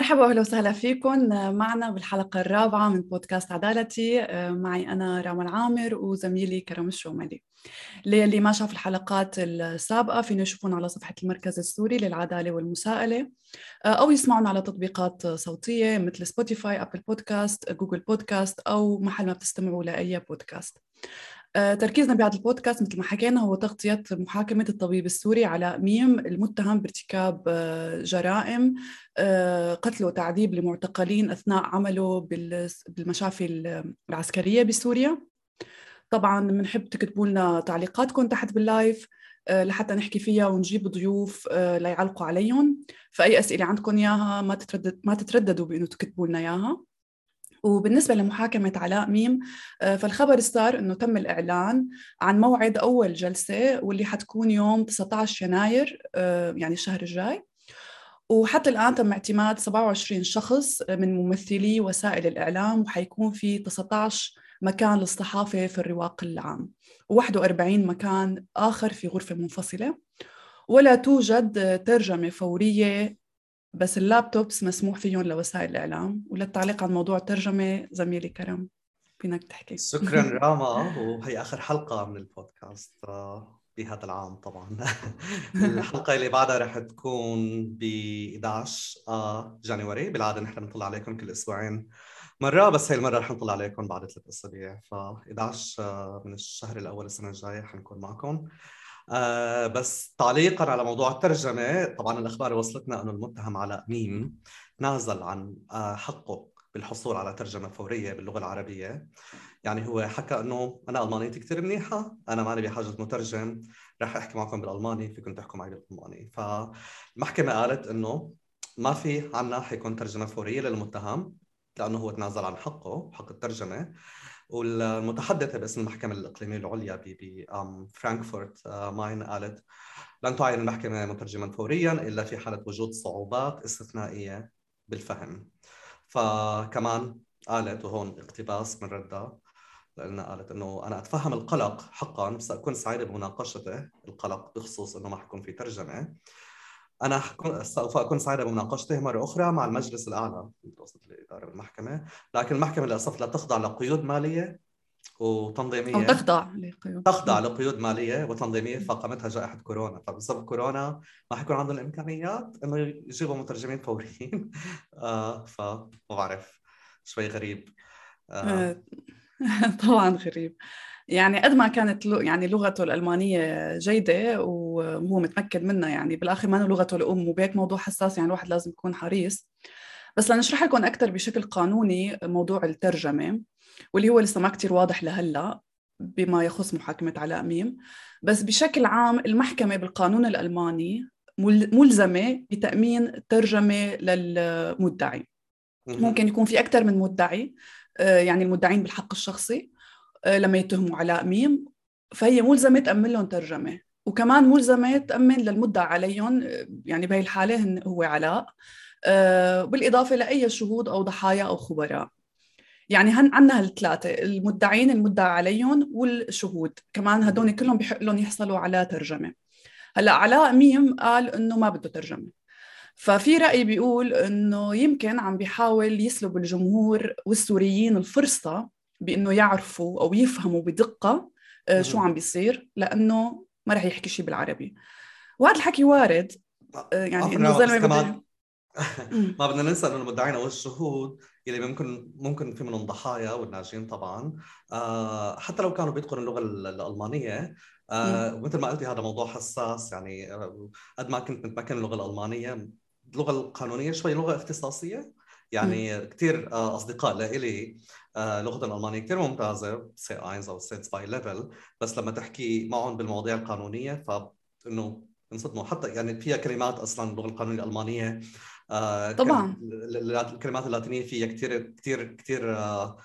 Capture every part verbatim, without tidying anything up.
مرحبا واهلا وسهلا فيكم معنا بالحلقة الرابعة من بودكاست عدالتي. معي أنا راما العامر وزميلي كرم الشوملي. اللي ما شاف الحلقات السابقة فينا يشوفون على صفحة المركز السوري للعدالة والمساءلة، أو يسمعون على تطبيقات صوتية مثل سبوتيفاي، أبل بودكاست، جوجل بودكاست، أو محل ما بتستمعوا لأي بودكاست. تركيزنا بهذا البودكاست مثل ما حكينا هو تغطية محاكمة الطبيب السوري علاء ميم المتهم بارتكاب جرائم قتل وتعذيب لمعتقلين أثناء عمله بالمشافي العسكرية بسوريا. طبعا بنحب تكتبوا لنا تعليقاتكم تحت باللايف لحتى نحكي فيها ونجيب ضيوف ليعلقوا عليهم. فأي أسئلة عندكم إياها ما تتردد ما تترددوا بإنه تكتبوا لنا إياها. وبالنسبة لمحاكمة علاء ميم فالخبر صار أنه تم الإعلان عن موعد أول جلسة واللي حتكون يوم تسعة عشر يناير يعني الشهر الجاي. وحتى الآن تم اعتماد سبعة وعشرين شخص من ممثلي وسائل الإعلام، وحيكون في تسعة عشر مكان للصحافة في الرواق العام وواحد وأربعين مكان آخر في غرفة منفصلة. ولا توجد ترجمة فورية، بس اللابتوبس مسموح فيهم لوسائل الإعلام. وللتعليق عن موضوع الترجمة زميلي كرم فينك تحكي. شكرا راما، وهي آخر حلقة من البودكاست بهذا العام. طبعا الحلقة اللي بعدها رح تكون ب إحدى عشر جانيوري. بالعادة نحن بنطلع عليكم كل أسبوعين مرة، بس هاي المرة رح نطلع عليكم بعد ثلاث أسابيع. ف إحدى عشر من الشهر الأول السنة الجاية حنكون معكم. آه بس تعليقا على موضوع الترجمة، طبعا الأخبار وصلتنا أنه المتهم علاء ميم نازل عن آه حقه بالحصول على ترجمة فورية باللغة العربية. يعني هو حكى أنه أنا ألمانيتي كتير منيحة، أنا ماني بحاجة مترجم، رح أحكي معكم بالألماني، فيكم تحكوا معي بالألماني. فالمحكمة قالت أنه ما في عنا حيكون ترجمة فورية للمتهم لأنه هو تنازل عن حقه، حق الترجمة. والمتحدثة باسم المحكمة الإقليمية العليا بفرانكفورت ماين قالت لن تعين المحكمة مترجما فوريا إلا في حالة وجود صعوبات استثنائية بالفهم. فكمان قالت، وهون اقتباس من ردها لأنها قالت إنه أنا أتفهم القلق حقاً، سأكون سعيدة بمناقشته. القلق بخصوص إنه ما حيكون في ترجمة. أنا حكون سوف أكون سعيدة بمناقشته مرة أخرى مع المجلس الأعلى متوسط الإدارة بالمحكمة، لكن المحكمة للأسف لا تخضع لقيود مالية أو وتنظيمية، تخضع لقيود تخضع لقيود مالية وتنظيمية فقامتها جائحة كورونا. فبسبب كورونا ما حيكون عندهم الإمكانيات إنه يجيبوا مترجمين فوريين. آه فما بعرف، شوي غريب. آه طبعا غريب. يعني قد ما كانت يعني لغته الألمانية جيدة وهو متمكن منها، يعني بالآخر ما لغته الأم، وبهيك موضوع حساس يعني الواحد لازم يكون حريص. بس لنشرح لكم أكثر بشكل قانوني موضوع الترجمة، واللي هو لسه ما كتير واضح لهلأ بما يخص محاكمة علاء ميم. بس بشكل عام المحكمة بالقانون الألماني ملزمة بتأمين ترجمة للمدعي. ممكن يكون في أكثر من مدعي، يعني المدعين بالحق الشخصي لما يتهموا علاء ميم، فهي ملزمة تأمن لهم ترجمة، وكمان ملزمة تأمن للمدعى عليهم، يعني بهي الحالة هو علاء، بالإضافة لأي شهود أو ضحايا أو خبراء. يعني هن عنا هالثلاثة، المدعين، المدعى عليهم، والشهود كمان، هدول كلهم بحق لهم يحصلوا على ترجمة. هلأ علاء ميم قال إنه ما بده ترجمة، ففي رأي بيقول إنه يمكن عم بيحاول يسلب الجمهور والسوريين الفرصة بإنه يعرفوا أو يفهموا بدقة شو عم بيصير، لأنه ما رح يحكي شيء بالعربي. وهذا الحكي وارد، يعني إنه بس الزلمة كمان بده. ما بدنا ننسى انه المدعين او الشهود اللي ممكن ممكن في منهم ضحايا والناجين طبعا، آه حتى لو كانوا بيتقنوا اللغه الالمانيه. آه مثل ما قلتي هذا موضوع حساس. يعني آه قد ما كنت متمكن اللغه الالمانيه، اللغه القانونيه شوي لغه اختصاصيه. يعني كثير آه اصدقاء لإلي آه لغتهم الالمانيه كثير ممتازه، سي واحد او سي اثنين ليفل، بس لما تحكي معهم بالمواضيع القانونيه فانه انصدموا. حتى يعني فيها كلمات اصلا اللغه القانونيه الالمانيه آه طبعا. الكلمات اللاتينية فيها كتير كتير كتير آه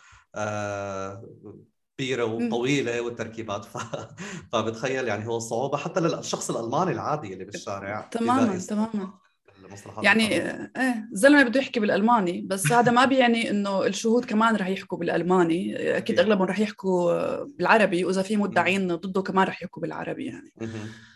آه كبيرة وطويلة والتركيبات. ف... فبتخيل يعني هو صعوبة حتى للشخص الألماني العادي اللي بالشارع بيلاقي تماما تماما. المصطلحات يعني القانونية. ايه الزلمه بده يحكي بالالماني، بس هذا ما بيعني انه الشهود كمان رح يحكوا بالالماني. اكيد أكيد. اغلبهم رح يحكوا بالعربي، واذا في مدعين ضده كمان رح يحكوا بالعربي يعني.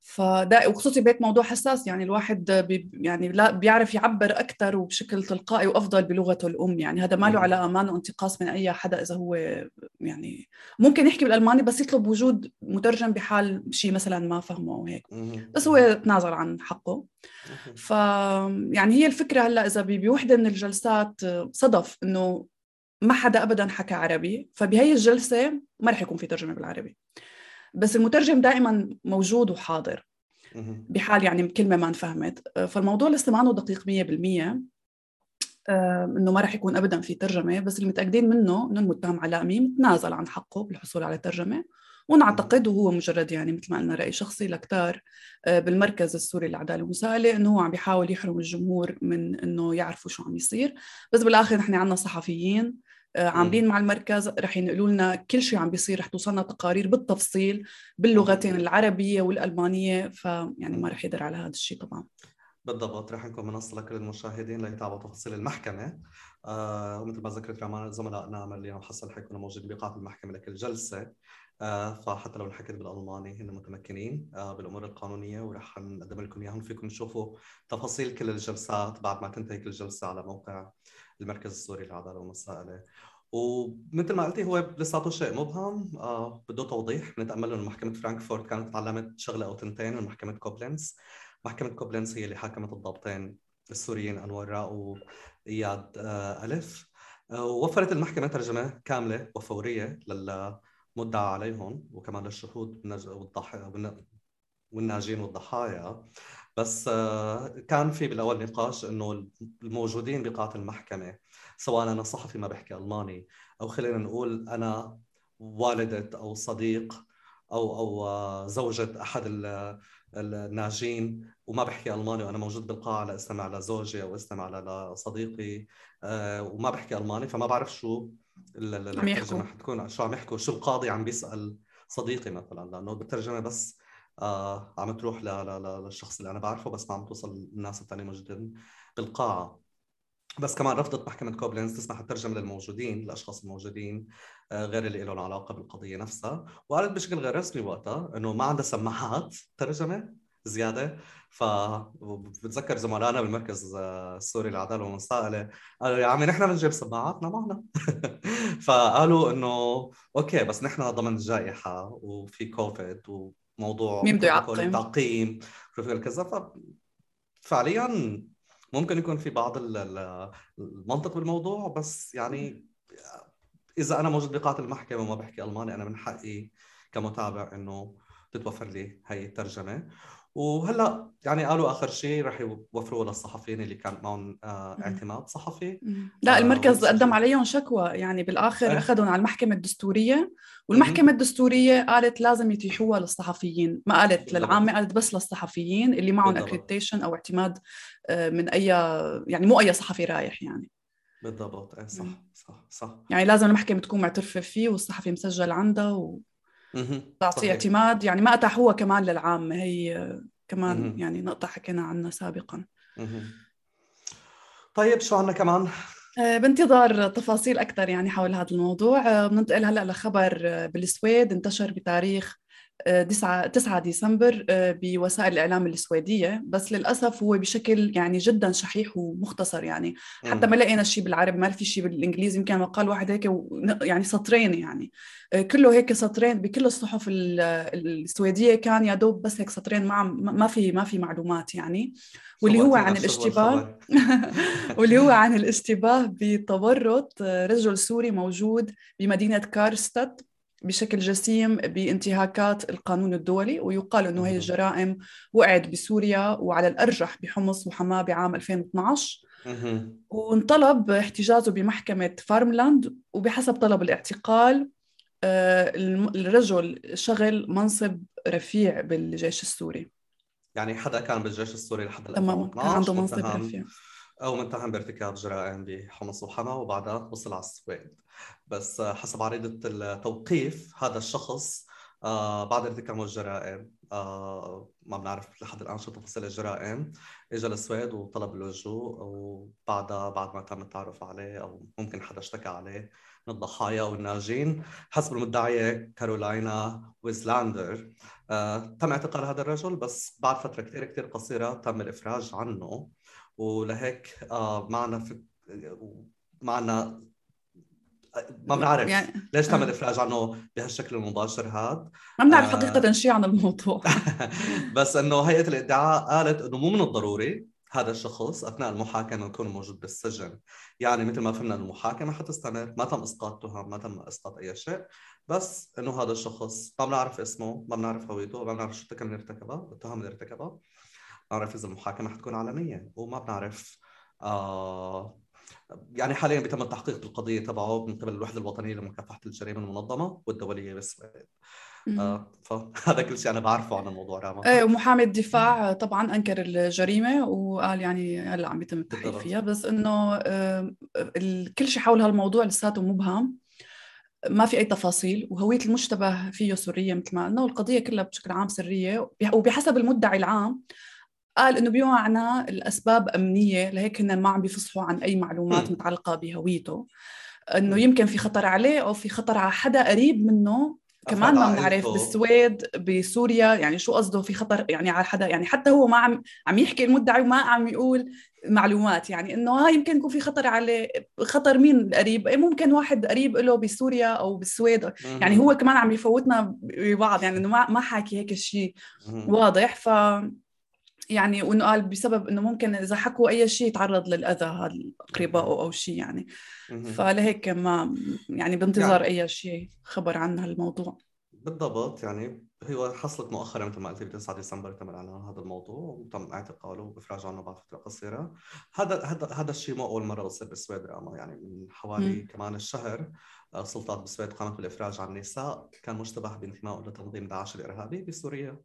فده وخصوصي بهيك موضوع حساس، يعني الواحد بي يعني لا بيعرف يعبر أكثر وبشكل تلقائي وأفضل بلغته الأم. يعني هذا ما له مهم. علاقة، ما له انتقاص من أي حدا إذا هو يعني ممكن يحكي بالألماني بس يطلب وجود مترجم بحال شيء مثلا ما فهمه أو هيك، مهم. بس مهم. هو تنازل عن حقه. مهم. ف يعني هي الفكرة هلا إذا بي- بوحدة من الجلسات صدف إنه ما حدا أبدا حكى عربي، فبهي الجلسة ما رح يكون في ترجمة بالعربي، بس المترجم دائما موجود وحاضر مهم. بحال يعني كلمة ما انفهمت. فالموضوع لسه ما انه دقيق مية بالمية، آه، انه ما رح يكون ابدا في ترجمة، بس اللي متأكدين منه انه المتهم علامي متنازل عن حقه بالحصول على ترجمة. مهم. ونعتقد وهو مجرد يعني مثل ما قلنا رأي شخصي لكتار آه، بالمركز السوري للعدالة والمساءلة، انه هو عم بيحاول يحرم الجمهور من انه يعرفوا شو عم يصير. بس بالاخر نحن عندنا صحفيين آه، عاملين مهم. مع المركز، رح ينقلوا لنا كل شيء عم بيصير، رح توصلنا تقارير بالتفصيل باللغتين مهم. العربية والألمانية، فيعني ما مهم. رح يقدر على هذا الشيء طبعا. بالضبط، رح نكون منصة لكل المشاهدين ليتابعوا تفاصيل المحكمة. آه ومثل ما ذكرت كمان زملائنا اللي عم حصل حيكونوا موجودين بقاعة المحكمة لكل جلسة. آه فحتى لو انحكت بالألماني هن متمكنين آه بالأمور القانونية، ورح نقدم لكم إياهم. فيكم تشوفوا تفاصيل كل الجلسات بعد ما تنتهي كل جلسة على موقع المركز السوري للعدالة والمساءلة. ومثل ما قلتي هو لساته شيء مبهم، آه بده توضيح. نتأمل إنه محكمة فرانكفورت كانت تعلمت شغلة أو تنتين من محكمة كوبلنز. محكمة كوبلنز هي اللي حاكمت الضابطين السوريين أنور راء وإياد آه ألف. آه ووفرت المحكمة ترجمة كاملة وفورية للمدعى عليهم وكمان للشهود والضحايا والناجين والضحايا. بس آه كان في بالأول نقاش إنه الموجودين بقاعة المحكمة، سواء أنا صحفي ما بحكي ألماني، أو خلينا نقول أنا والدة أو صديق أو أو آه، زوجة أحد الناجين وما بحكي ألماني، وأنا موجود بالقاعة لأستمع لزوجي أو أستمع لصديقي آه، وما بحكي ألماني، فما بعرف شو ال- ال- عم الترجمة يحكوا. حتكون، شو عم يحكوا، شو القاضي عم بيسأل صديقي مثلا، لأنه بالترجمة بس آه عم تروح ل- ل- ل- للشخص اللي أنا بعرفه، بس ما عم توصل للناس الثانية موجودين بالقاعة. بس كمان رفضت محكمة كوبلنز تسمح الترجمة للموجودين، الأشخاص الموجودين آه، غير اللي لهم علاقة بالقضية نفسها. وقالت بشكل غير رسمي وقتها إنه ما عندها سماعات ترجمة زيادة. فبتذكر زملائنا بالمركز آه، السوري للعدالة والمساءلة قالوا يا عمي نحن بنجيب سماعاتنا معنا. فقالوا إنه أوكي بس نحن ضمن الجائحة وفي كوفيد وموضوع مين بده بروتوكول يعقم؟ التعقيم بروتوكول كذا. ففعليا ممكن يكون في بعض ال- ال- المنطق بالموضوع، بس يعني إذا أنا موجود بقاعة المحكمة وما بحكي ألماني، أنا من حقي كمتابع إنه تتوفر لي هاي الترجمة. وهلا يعني قالوا آخر شيء رح يوفروا للصحفيين اللي كان معهم آه، مم. اعتماد صحفي مم. لا آه، المركز قدم والسجون. عليهم شكوى، يعني بالآخر إيه. أخذهم على المحكمة الدستورية، والمحكمة مهم. الدستورية قالت لازم يتيحوها للصحفيين، ما قالت للعامة، بالضبط. قالت بس للصحفيين اللي معهم بالضبط. اكريديشن أو اعتماد آه، من أي، يعني مو أي صحفي رايح يعني. بالضبط. إيه مم. صح صح صح. يعني لازم المحكمة تكون معترفة فيه والصحفي مسجل عندها مهم. وتعطيه صحيح. اعتماد، يعني ما أتاحوها كمان للعامة. هي آه، كمان مهم. يعني نقطة حكينا عنها سابقا. مهم. طيب شو عنا كمان؟ آه، بانتظار تفاصيل أكثر يعني حول هذا الموضوع. آه، بننتقل هلأ لخبر آه، بالسويد انتشر بتاريخ تسعة تسعة ديسمبر آه، بوسائل الإعلام السويدية، بس للأسف هو بشكل يعني جدا شحيح ومختصر، يعني حتى ما مم. لقينا شيء بالعربي، ما في شيء بالإنجليزي، يمكن مقال واحد هيك و- يعني سطرين يعني آه، كله هيك سطرين بكل الصحف ال- السويدية، كان يا دوب بس هيك سطرين، ما ما في ما في معلومات يعني. واللي هو شوقتينا عن بشو هو الاشتباه الخبر. واللي هو عن الاشتباه بتورط رجل سوري موجود بمدينة كارستاد بشكل جسيم بانتهاكات القانون الدولي، ويقال أنه هي مهم. الجرائم وقعت بسوريا وعلى الأرجح بحمص وحماة بعام ألفين واثناشر. مهم. وانطلب احتجازه بمحكمة فارملاند، وبحسب طلب الاعتقال آه، الم- الرجل شغل منصب رفيع بالجيش السوري. يعني حدا كان بالجيش السوري لحد تماما كان عنده ألفين واثناشر منصب متهم رفيع. أو متهم بارتكاب جرائم بحمص وحما، وبعدها وصل على السويد. بس آه، حسب عريضة التوقيف هذا الشخص آه بعد ارتكاب الجرائم آه ما بنعرف لحد الآن شو تفاصيل الجرائم، اجى للسويد وطلب اللجوء، وبعدها بعد ما تم التعرف عليه أو ممكن حدا اشتكى عليه من الضحايا والناجين حسب المدعية كارولاينا ويزلاندر. آه، تم اعتقال هذا الرجل، بس بعد فترة كتير كتير قصيرة تم الإفراج عنه. ولهيك آه معنا في معنا ما بنعرف يعني ليش تم آه. الإفراج عنه بهالشكل المباشر هذا. ما بنعرف آه حقيقة شيء عن الموضوع. بس إنه هيئة الإدعاء قالت إنه مو من الضروري هذا الشخص أثناء المحاكمة يكون موجود بالسجن. يعني مثل ما فهمنا المحاكمة حتستمر، ما تم إسقاط تهم، ما تم إسقاط أي شيء، بس إنه هذا الشخص ما بنعرف اسمه، ما بنعرف هويته، ما بنعرف شو التهم اللي ارتكبها، التهم اللي ارتكبها. ما بنعرف إذا المحاكمة حتكون علنية، وما بنعرف آه يعني حاليا بيتم التحقيق بالقضية تبعه من قبل الوحدة الوطنية لمكافحة الجريمة المنظمة والدولية بالسويد. آه فهذا كل شيء أنا بعرفه عن الموضوع راما. ايه، ومحامي الدفاع طبعا انكر الجريمه وقال يعني هلا عم بيتم التحقيق بالضبط. فيها، بس انه آه، كل شيء حول هالموضوع لساته مبهم، ما في اي تفاصيل، وهويه المشتبه فيه سريه مثل ما قلنا، والقضيه كلها بشكل عام سريه. وبحسب المدعي العام قال انه بمعنى الاسباب امنيه، لهيك هن ما عم بيفصحوا عن اي معلومات مم. متعلقه بهويته، انه مم. يمكن في خطر عليه او في خطر على حدا قريب منه. أفراد كمان ما بنعرف عائلته. بالسويد بسوريا يعني شو قصده في خطر يعني على حدا، يعني حتى هو ما عم عم يحكي المدعي وما عم يقول معلومات، يعني انه هاي يمكن يكون في خطر عليه. خطر مين قريب؟ ممكن واحد قريب له بسوريا او بالسويد، يعني هو مم. كمان عم يفوتنا ببعض، يعني انه ما ما حاكي هيك شيء مم. واضح. ف يعني وانه قال بسبب انه ممكن اذا حكوا اي شيء يتعرض للاذى هذا اقربائه أوكي. او شيء يعني. مم. فلهيك ما يعني بانتظار يعني اي شيء خبر عن هالموضوع. بالضبط، يعني هو حصلت مؤخرا مثل ما قلت ب تسعة ديسمبر تم الاعلان عن هذا الموضوع وتم اعتقاله وافراجه عنه بعد فتره قصيره. هذا هذا هذا الشيء مو اول مره بصير بالسويد راما، يعني من حوالي مم. كمان الشهر آه، سلطات بالسويد قامت بالافراج عن نساء كان مشتبه بانتمائه لتنظيم داعش الارهابي بسوريا.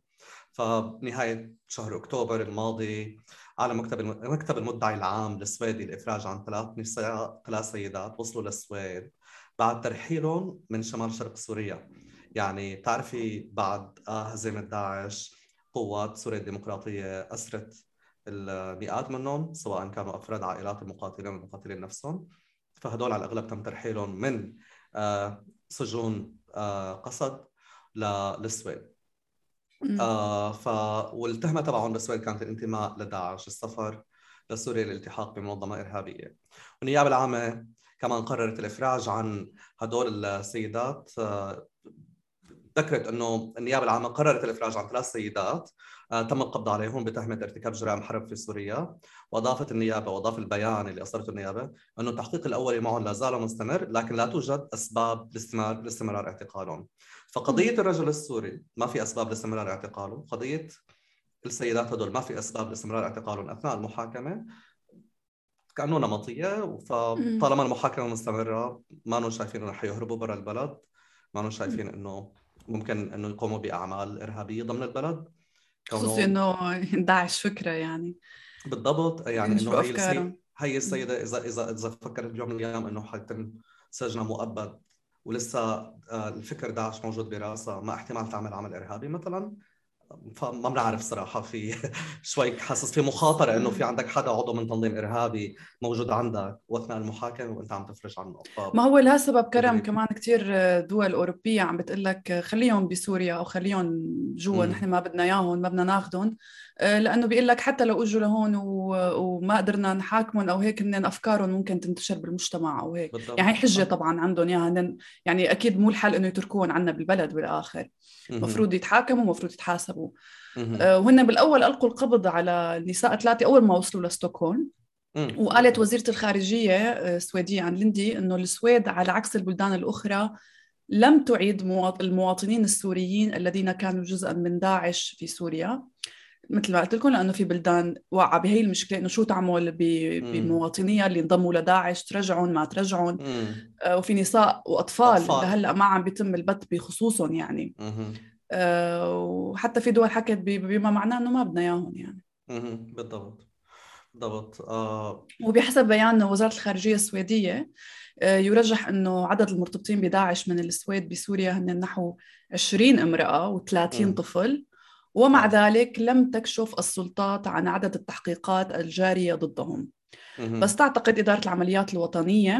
فبنهايه شهر اكتوبر الماضي على مكتب الم- مكتب المدعي العام السويدي الافراج عن ثلاث نساء ثلاث سيدات وصلوا للسويد بعد ترحيلهم من شمال شرق سوريا. يعني بتعرفي بعد هزيمة داعش قوات سوريا الديمقراطية أسرت المئات منهم، سواء كانوا أفراد عائلات المقاتلين والمقاتلين نفسهم. فهدول على الأغلب تم ترحيلهم من آه، سجون آه، قصد للسويد. مم. آه ف والتهمة تبعهم بالسويد كانت الانتماء لداعش، السفر لسوريا للالتحاق بمنظمة إرهابية. والنيابة العامة كمان قررت الإفراج عن هدول السيدات. آه ذكرت انه النيابه العامه قررت الافراج عن ثلاث سيدات آه تم القبض عليهم بتهمه ارتكاب جرائم حرب في سوريا. واضافت النيابه واضاف البيان اللي اصدرته النيابه انه التحقيق الاولي معهم لا زال مستمر، لكن لا توجد اسباب لاستمرار لاستمرار اعتقالهم. فقضيه مم. الرجل السوري ما في اسباب لاستمرار اعتقاله، قضيه السيدات هدول ما في اسباب لاستمرار اعتقالهم اثناء المحاكمه كانه نمطيه. مم. فطالما المحاكمه مستمره ما شايفين انه حيهربوا برا البلد، ما شايفين انه ممكن انه يقوموا باعمال ارهابيه ضمن البلد خصوصي كونهم. انه داعش فكره يعني بالضبط، يعني انه ينشروا هي السي افكارهم. هي مم. السيده اذا اذا اذا فكرت بيوم من الايام انه حيتم سجنها مؤبد ولسه آه، الفكر داعش موجود براسها، ما احتمال تعمل عمل ارهابي مثلا. فما بنعرف صراحة، في شوي حاسس في مخاطرة إنه في عندك حدا عضو من تنظيم إرهابي موجود عندك وأثناء المحاكمة وأنت عم تفرج عنه. ف ما هو لهالسبب كرم غريب. كمان كتير دول أوروبية عم بتقول لك خليهم بسوريا أو خليهم جوا، نحن امم ما بدنا إياهم، ما بدنا ناخذهم، لأنه بيقول لك حتى لو اجوا لهون و- وما قدرنا نحاكمهم أو هيك، هن أفكارهم ممكن تنتشر بالمجتمع أو هيك، يعني هي بالضبط حجة صح. طبعا عندهم إياها هن. يعني أكيد مو الحل إنه يتركوهم عنا بالبلد بالآخر، امم مفروض يتحاكموا، مفروض يتحاسبوا. امم آه، وهن بالأول ألقوا القبض على النساء ثلاثة أول ما وصلوا لستوكهولم. امم وقالت وزيرة الخارجية آه، السويدية عن ليندي إنه السويد على عكس البلدان الأخرى لم تعيد مواط- المواطنين السوريين الذين كانوا جزءا من داعش في سوريا، مثل ما قلت لكم، لأنه في بلدان واقعة بهي المشكلة، إنه شو تعمل ب- امم بمواطنيها اللي انضموا لداعش، ترجعون ما ترجعون. امم آه، وفي نساء وأطفال أطفال. لهلأ ما عم بيتم البت بخصوصهم يعني. امم آه، وحتى في دول حكت ب- بما معناه إنه ما بدنا إياهم يعني. امم بالضبط. بالضبط آه. وبحسب بيان وزارة الخارجية السويدية آه، يرجح أنه عدد المرتبطين بداعش من السويد بسوريا هن نحو عشرين امرأة و30 امم طفل. ومع واو. ذلك لم تكشف السلطات عن عدد التحقيقات الجارية ضدهم. بس امم تعتقد إدارة العمليات الوطنية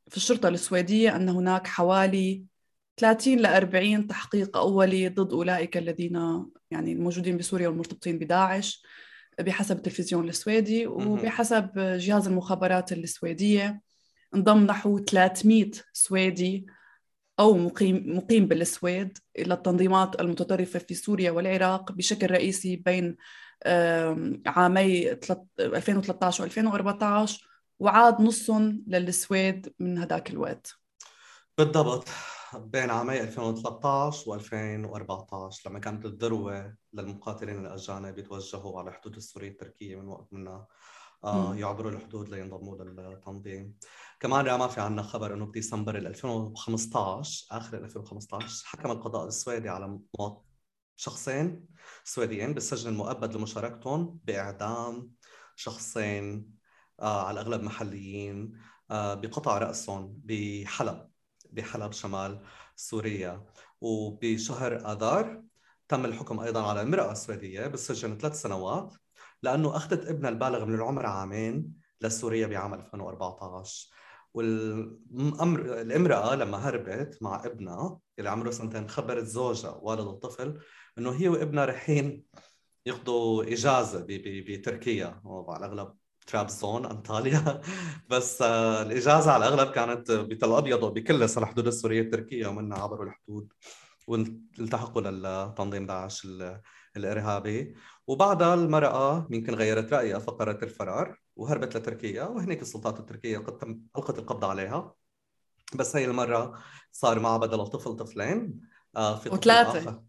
في الشرطة السويدية أن هناك حوالي ثلاثين إلى أربعين تحقيق أولي ضد أولئك الذين يعني الموجودين بسوريا والمرتبطين بداعش بحسب التلفزيون السويدي. وبحسب جهاز المخابرات السويدية انضم نحو ثلاثمئة سويدي أو مقيم مقيم بالسويد إلى التنظيمات المتطرفة في سوريا والعراق بشكل رئيسي بين عامي ألفين وثلاثة عشر وألفين وأربعة عشر، وعاد نصهم للسويد من هذاك الوقت. بالضبط، بين عامي ألفين وثلاثة عشر وألفين وأربعة عشر لما كانت الذروة للمقاتلين الأجانب يتوجهوا على الحدود السورية التركية من وقت منا آه يعبروا الحدود لينضموا للتنظيم. كمان راما في عنا خبر انه بديسمبر ألفين وخمسة عشر اخر ألفين وخمسة عشر حكم القضاء السويدي على شخصين سويديين بالسجن المؤبد لمشاركتهم باعدام شخصين آه على الاغلب محليين آه بقطع راسهم بحلب بحلب شمال سوريا. وبشهر آذار تم الحكم ايضا على امراه سويديه بالسجن ثلاث سنوات لأنه أخذت ابنها البالغ من العمر عامين لسوريا بعام ألفين وأربعة عشر. والامرأة لما هربت مع ابنها اللي عمره سنتين خبرت زوجها والد الطفل إنه هي وابنها رحين ياخذوا إجازة بتركيا، على الأغلب ترابزون أنطاليا بس الإجازة على الأغلب كانت بتل أبيض وبكلس على الحدود السورية التركية، ومنها عبروا الحدود والتحقوا للتنظيم داعش الإرهابي. وبعدها المرأة يمكن غيرت رأيها فقرت الفرار وهربت لتركيا، وهناك السلطات التركية قد ألقت القبض عليها. بس هي المرة صار معها بدل الطفل طفلين آه في طفل آخر.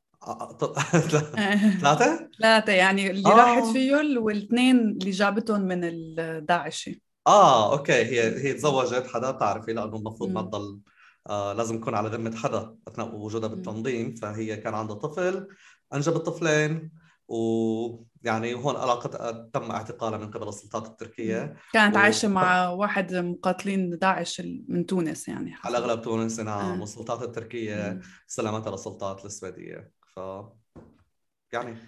ثلاثة؟ ثلاثة يعني اللي آه. راحت فيه والاثنين اللي جابتهم من الداعشي. آه أوكي، هي هي تزوجت حدا بتعرفي لأنه المفروض ما تضل آه لازم يكون على ذمة حدا أثناء وجودها بالتنظيم. فهي كان عندها طفل أنجبت طفلين، ويعني هون علاقة تم اعتقالها من قبل السلطات التركية. كانت و... عايشة مع واحد مقاتلين داعش من تونس يعني حسب. على الأغلب تونس نعم. آه. والسلطات التركية مم. سلمتها للسلطات السويدية. ف يعني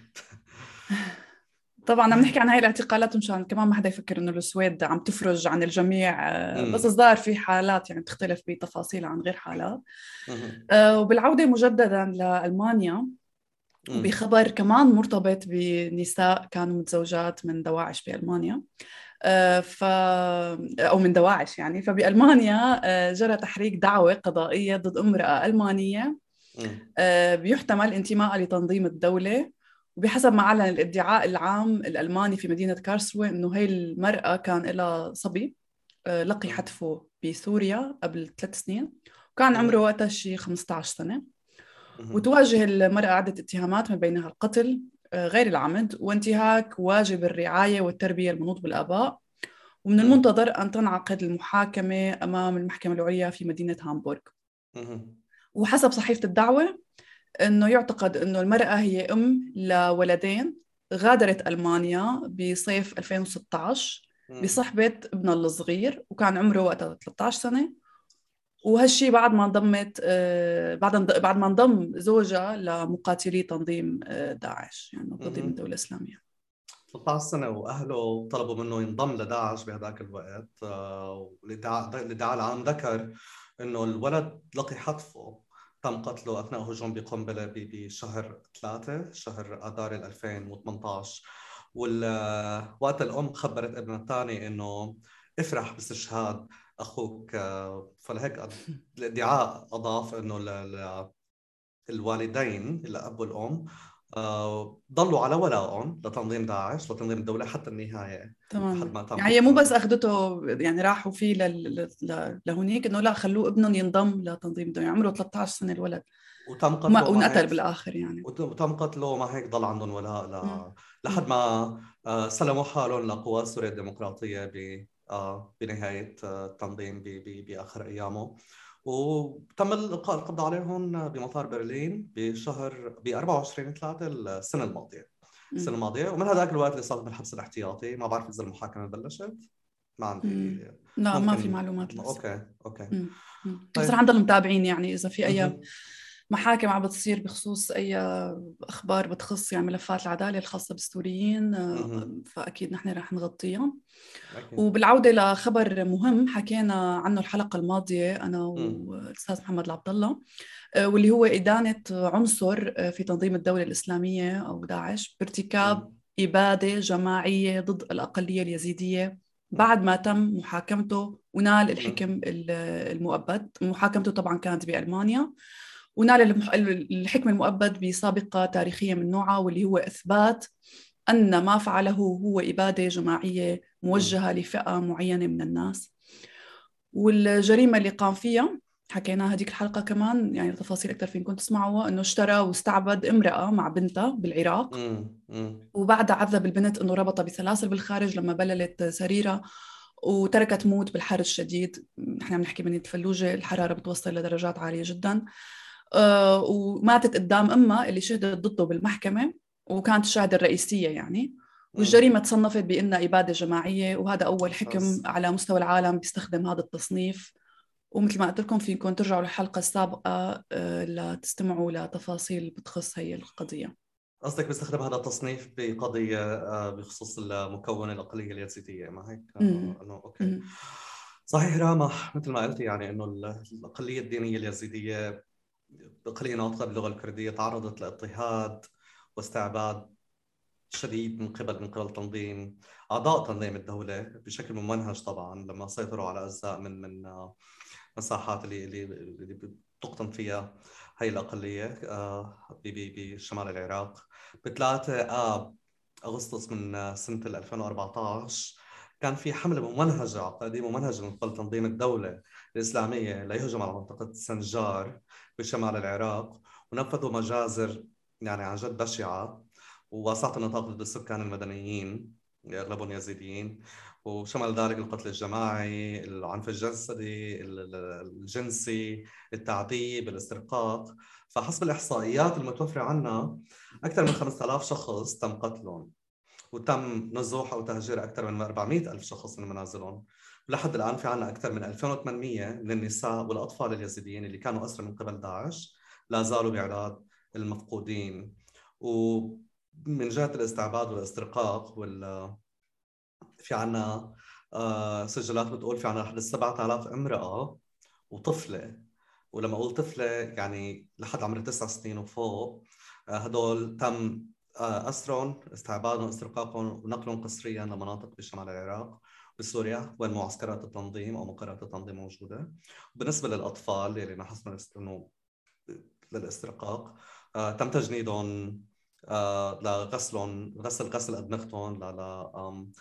طبعا عم نحكي عن هاي الاعتقالات مشان كمان ما حدا يفكر انه السويد عم تفرج عن الجميع. مم. بس الظاهر في حالات يعني بتختلف بتفاصيل عن غير حالات. آه وبالعودة مجددا لألمانيا بخبر كمان مرتبط بنساء كانوا متزوجات من دواعش بألمانيا آه ف... أو من دواعش يعني. فبألمانيا آه جرى تحريك دعوة قضائية ضد امرأة ألمانية آه بيحتمل انتمائها لتنظيم الدولة. وبحسب ما أعلن الادعاء العام الألماني في مدينة كارلسروه إنه هي المرأة كان لها صبي آه لقي حتفه بسوريا قبل ثلاث سنين، وكان عمره وقتها شي خمسة عشر سنة. وتواجه المرأة عدة اتهامات من بينها القتل غير العمد وانتهاك واجب الرعاية والتربية المنوط بالآباء. ومن المنتظر أن تنعقد المحاكمة أمام المحكمة العليا في مدينة هامبورغ. وحسب صحيفة الدعوة أنه يعتقد أنه المرأة هي أم لولدين غادرت ألمانيا بصيف ألفين وستة عشر بصحبة ابنها الصغير، وكان عمره وقتها ثلاثة عشر سنة. وهالشي بعد ما انضمت بعد بعد ما انضم زوجها لمقاتلي تنظيم داعش يعني تنظيم الدولة الإسلامية. ثلاثة عشر سنة وأهله طلبوا منه ينضم لداعش بهذاك الوقت. الادعاء العام ذكر إنه الولد لقي حتفه تم قتله أثناء هجوم بقنبلة بشهر ثلاثة شهر آذار ألفين وثمانية عشر. والوقت الأم خبرت ابنها الثاني إنه افرح باستشهاد أخوك. فلهيك الادعاء أضاف إنه الوالدين الأب والأم ضلوا على ولائهم لتنظيم داعش لتنظيم الدولة حتى النهاية. تمام. يعني هي مو بس أخذته يعني راحوا فيه لهونيك إنه لا خلوه ابنهم ينضم لتنظيم الدولة. عمره ثلاثة عشر سنة الولد وتم قتله ونقتل بالآخر يعني. وتم قتله مع هيك ضل عندهم ولاء ل... لحد ما سلموا حالهم لقوات سوريا الديمقراطية ب آه بنهاية التنظيم بآخر أيامه. وتم إلقاء القبض عليهم بمطار برلين بشهر ب أربعة وعشرين ثلاثة السنة الماضية السنة الماضية. ومن هذاك الوقت اللي صار بالحبس الاحتياطي. ما بعرف إذا المحاكمة بلشت، ما عندي. لا ما في معلومات لسه. أوكي أوكي مم. مم. طيب. بس رح نضل متابعين يعني إذا في أي محاكم عم بتصير بخصوص أي أخبار بتخص يعني ملفات العدالة الخاصة بالسوريين، مهم. فأكيد نحن رح نغطيها. أكيد. وبالعودة لخبر مهم حكينا عنه الحلقة الماضية أنا مم. والأستاذ محمد العبد الله، واللي هو إدانة عنصر في تنظيم الدولة الإسلامية أو داعش بارتكاب مم. إبادة جماعية ضد الأقلية اليزيدية مم. بعد ما تم محاكمته ونال مم. الحكم المؤبد. محاكمته طبعا كانت بألمانيا، ونال المح... الحكم المؤبد بسابقة تاريخية من نوعها، واللي هو إثبات أن ما فعله هو إبادة جماعية مم. موجهة لفئة معينة من الناس. والجريمة اللي قام فيها حكيناها هذيك الحلقة كمان، يعني تفاصيل أكثر فيكم تسمعوها، أنه اشترى واستعبد امرأة مع بنتها بالعراق، مم. مم. وبعدها عذب البنت أنه ربطها بسلاسل بالخارج لما بللت سريرها وتركت تموت بالحر الشديد. نحن عم نحكي من الفلوجة، الحرارة بتوصل لدرجات عالية جدا. آه وماتت قدام أمها اللي شهدت ضده بالمحكمة وكانت الشاهدة الرئيسية يعني. مم. والجريمة تصنفت بأنها إبادة جماعية، وهذا أول حكم ممتاز. على مستوى العالم بيستخدم هذا التصنيف. ومثل ما قلت لكم فيكم ترجعوا للحلقة السابقة آه لتستمعوا لتفاصيل بتخص هي القضية. قصدك بيستخدم هذا التصنيف بقضية آه، بخصوص المكون الأقلية اليزيدية، ما هيك؟ آه، امم إنه أوكي. امم صحيح راما، مثل ما قلتي يعني إنه الأقلية الدينية اليزيدية، أقلية ناطقة باللغة الكردية، تعرضت لاضطهاد واستعباد شديد من قبل من قبل تنظيم أعضاء تنظيم الدولة بشكل ممنهج طبعا، لما سيطروا على أجزاء من من آه، مساحات اللي اللي اللي تقطن فيها هي الأقلية آه، بشمال العراق. ب ثلاثة آب أغسطس من سنة ألفين وأربعة عشر كان في حملة ممنهجة، عقدية ممنهجة من قبل تنظيم الدولة الإسلامية ليهجم على منطقة سنجار بشمال العراق، ونفذوا مجازر يعني عن جد بشعة وواسعة النطاق ضد السكان المدنيين أغلبهم يزيديين، وشمل ذلك القتل الجماعي، العنف الجسدي، الجنسي، التعذيب، الاسترقاق. فحسب الإحصائيات المتوفرة عنا أكثر من خمسة آلاف شخص تم قتلهم، وتم نزوح أو تهجير أكثر من أربعمئة ألف شخص من منازلهم. ولحد الآن في عنا أكثر من ألفين وثمانمئة من النساء والأطفال اليزيديين اللي كانوا أسرى من قبل داعش لا زالوا بعداد المفقودين. ومن جهة الاستعباد والاسترقاق وال في عنا آه سجلات بتقول في عنا لحد سبعة آلاف امرأة وطفلة، ولما أقول طفلة يعني لحد عمر تسع سنين وفوق، آه هدول تم آه أسرهم، استعبادهم، استرقاقهم ونقلهم قسريا لمناطق بشمال العراق بسوريا وين معسكرات التنظيم أو مقرات التنظيم موجودة. بالنسبة للأطفال اللي نحسنا انه للاسترقاق آه تم تجنيدهم، آه لغسلهم، غسل غسل أدمغتهم ل ل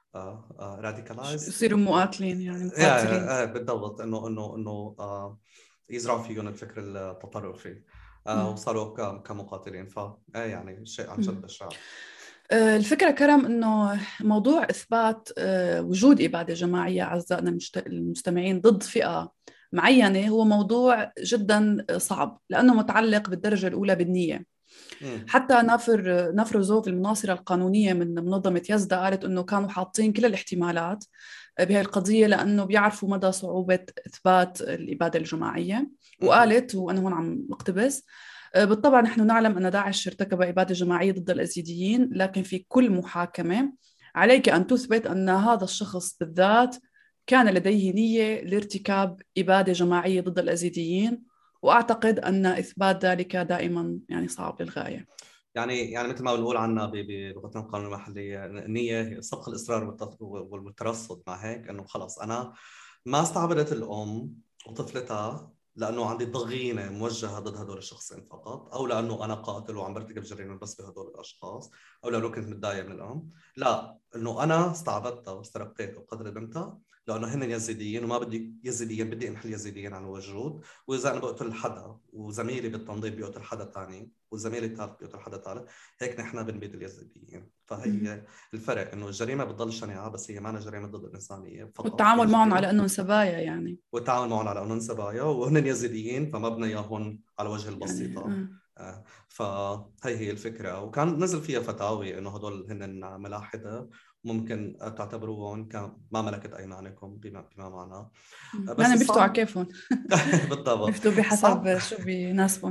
راديكالايز. يصيروا مقاتلين يعني مقاتلين. يا بالضبط، انه انه انه آه، يزرعوا فيهم الفكر التطرفي آه، وصاروا كمقاتلين. ف يعني شيء عن جد بشع. الفكرة كرم أنه موضوع إثبات وجود إبادة جماعية أعزائنا المستمعين ضد فئة معينة هو موضوع جدا صعب، لأنه متعلق بالدرجة الأولى بالنية. م. حتى نافر نافروزوف المناصرة القانونية من منظمة يزدا قالت أنه كانوا حاطين كل الاحتمالات بهذه القضية لأنه بيعرفوا مدى صعوبة إثبات الإبادة الجماعية. وقالت، وأنا هون عم اقتبس: بالطبع نحن نعلم أن داعش ارتكب إبادة جماعية ضد الأزيديين، لكن في كل محاكمة عليك أن تثبت أن هذا الشخص بالذات كان لديه نية لارتكاب إبادة جماعية ضد الأزيديين، وأعتقد أن إثبات ذلك دائما يعني صعب للغاية. يعني يعني مثل ما بنقول عنا بلغتنا القانون المحلية، النية سبق الإصرار والترصد. مع هيك إنه خلص أنا ما استعبدت الأم وطفلتها لأنه عندي ضغينة موجهة ضد هدول الشخصين فقط، أو لأنه أنا قاتل وعم برتكب جريمة بس بهدول الأشخاص، أو لأنه كنت متضايق من الأم. لا، إنه أنا استعبدتها واسترقيت وقتل بنتها لأنه هن يزيديين وما بدي يزيديين، بدي أمحي اليزيديين عن الوجود. وإذا أنا بقتل حدا وزميلي بالتنظيم بيقتل حدا ثاني وزميل الثالث بيقتل حدا ثالث، هيك نحن بنبيد اليزيديين. فهي الفرق انه الجريمه بتضل شنيعه بس هي ما جريمه ضد الانسانيه فقط، والتعامل معهم على انهم سبايا يعني والتعامل معهم على انهم سبايا وهن يزيديين فما بدنا اياهم على وجه البسيطه. يعني آه. فهي هي الفكره. وكان نزل فيها فتاوي انه هدول هن ملاحده ممكن تعتبروهم كما ملكت ايمانكم بما بما معناه. آه. بس يعني بيفتوا على صعب. كيفهم. بالضبط بيفتوا صعب. بحسب شو بيناسبهم.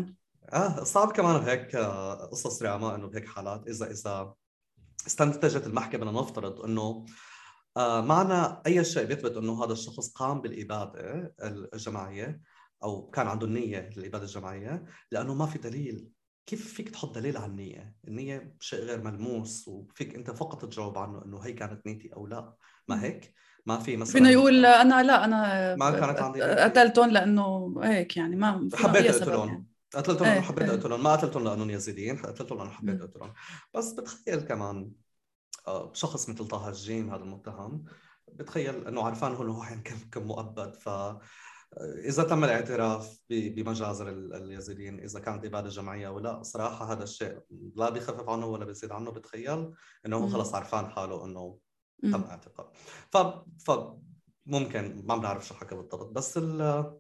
اه صعب كمان هيك آه، قصص رعما انه بهيك حالات اذا اذا استنتجت المحكمة لنفترض انه آه، معنى اي شيء بيثبت انه هذا الشخص قام بالاباده الجماعيه او كان عنده النيه للاباده الجماعيه، لانه ما في دليل. كيف فيك تحط دليل على النيه؟ النيه شيء غير ملموس، وفيك انت فقط تجاوب عنه انه هي كانت نيتي او لا. ما هيك؟ ما في فينا مثلا يقول انا لا انا ما كانت عندي نيتي، قتلتهم لانه هيك، يعني ما فينا حبيت اي سبب يعني. اقتلهم، قتلتهم لانه ايه حبيت ايه. اقتلهم، ما قتلتهم لانهم يزيديين، قتلتهم لانه حبيت مم. اقتلهم. بس بتخيل كمان آه، شخص مثل طه الجيم هذا المتهم، بتخيل انه عرفان هو انه حينكب كم مؤبد. ف اذا تم الاعتراف ب- بمجازر ال- اليزيديين، اذا كانت اباده جماعيه ولا، صراحه هذا الشيء لا بيخفف عنه ولا بيزيد عنه. بتخيل انه هو مم. خلص عرفان حاله انه تم مم. اعتقال. ف ف ممكن ما بنعرف شو حكى بالضبط، بس ال...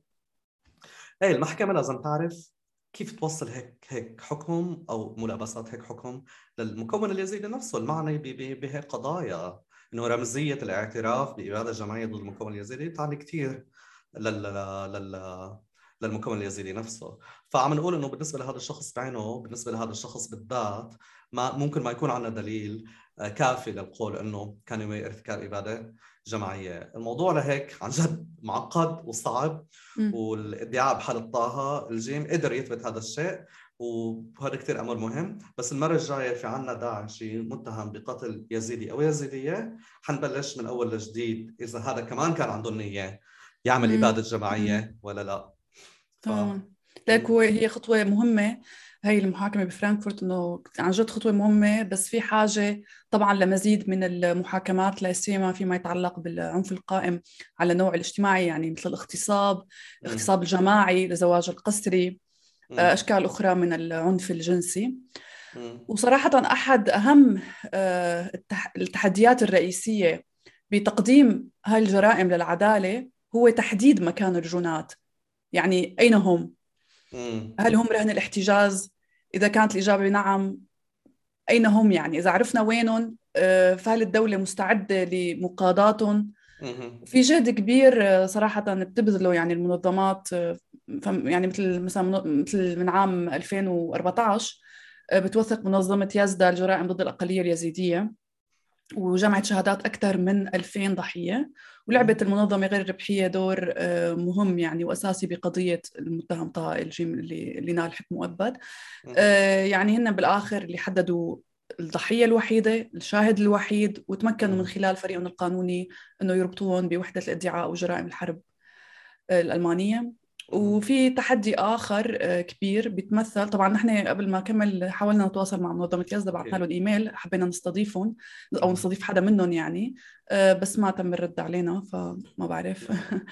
ايه المحكمه لازم تعرف كيف توصل هيك هيك حكم او ملابسات هيك حكم للمكون اليزيدي نفسه المعني ب- ب- بهيك قضايا. انه رمزيه الاعتراف باباده جماعيه ضد المكون اليزيدي تعني كثير لل لل للمكون اليزيدي نفسه. فعم نقول انه بالنسبه لهذا الشخص بعينه، بالنسبه لهذا الشخص بالذات، ما ممكن ما يكون عندنا دليل آه، كافي للقول انه كان يومي ارتكاب اباده جماعيه. الموضوع لهيك عن جد معقد وصعب، مم. والادعاء بحالة طه الجيم قدر يثبت هذا الشيء، وهذا كثير امر مهم. بس المره الجايه في عنا داعشي متهم بقتل يزيدي او يزيديه، حنبلش من اول لجديد اذا هذا كمان كان عنده النيه يعمل اباده مم. مم. جماعيه ولا لا. ف تماما. لك مم. هو هي خطوة مهمة، هي المحاكمة بفرانكفورت، إنه عن جد خطوة مهمة، بس في حاجة طبعا لمزيد من المحاكمات، لا سيما فيما يتعلق بالعنف القائم على النوع الاجتماعي، يعني مثل الاغتصاب، مم. الاغتصاب الجماعي، الزواج القسري، مم. أشكال أخرى من العنف الجنسي. مم. وصراحة أحد أهم آه، التح- التحديات الرئيسية بتقديم هاي الجرائم للعدالة هو تحديد مكان الجنات. يعني أين هم؟ مم. هل هم رهن الاحتجاز؟ إذا كانت الإجابة نعم، أين هم؟ يعني إذا عرفنا وينهم، آه، فهل الدولة مستعدة لمقاضاتهم؟ مم. في جهد كبير آه، صراحة بتبذله يعني المنظمات، آه، فم- يعني مثل مثلا من- مثل من عام ألفين وأربعطعش آه، بتوثق منظمة يازدا الجرائم ضد الأقلية اليزيدية، وجمعت شهادات أكثر من ألفين ضحية. ولعبت مم. المنظمة غير الربحية دور آه، مهم يعني وأساسي بقضية المتهم طه الجيم اللي اللي نال حكم مؤبد. مم. آه، يعني هن بالآخر اللي حددوا الضحية الوحيدة، الشاهد الوحيد، وتمكنوا من مم. خلال فريقهم القانوني أنه يربطوهم بوحدة الادعاء وجرائم الحرب آه، الألمانية. مم. وفي تحدي آخر آه، كبير بيتمثل، طبعا نحن قبل ما كمل حاولنا نتواصل مع منظمة يزدا، بعثنا لهم أكيد. إيميل، حبينا نستضيفهم أو مم. نستضيف حدا منهم يعني، آه، بس ما تم الرد علينا، فما بعرف.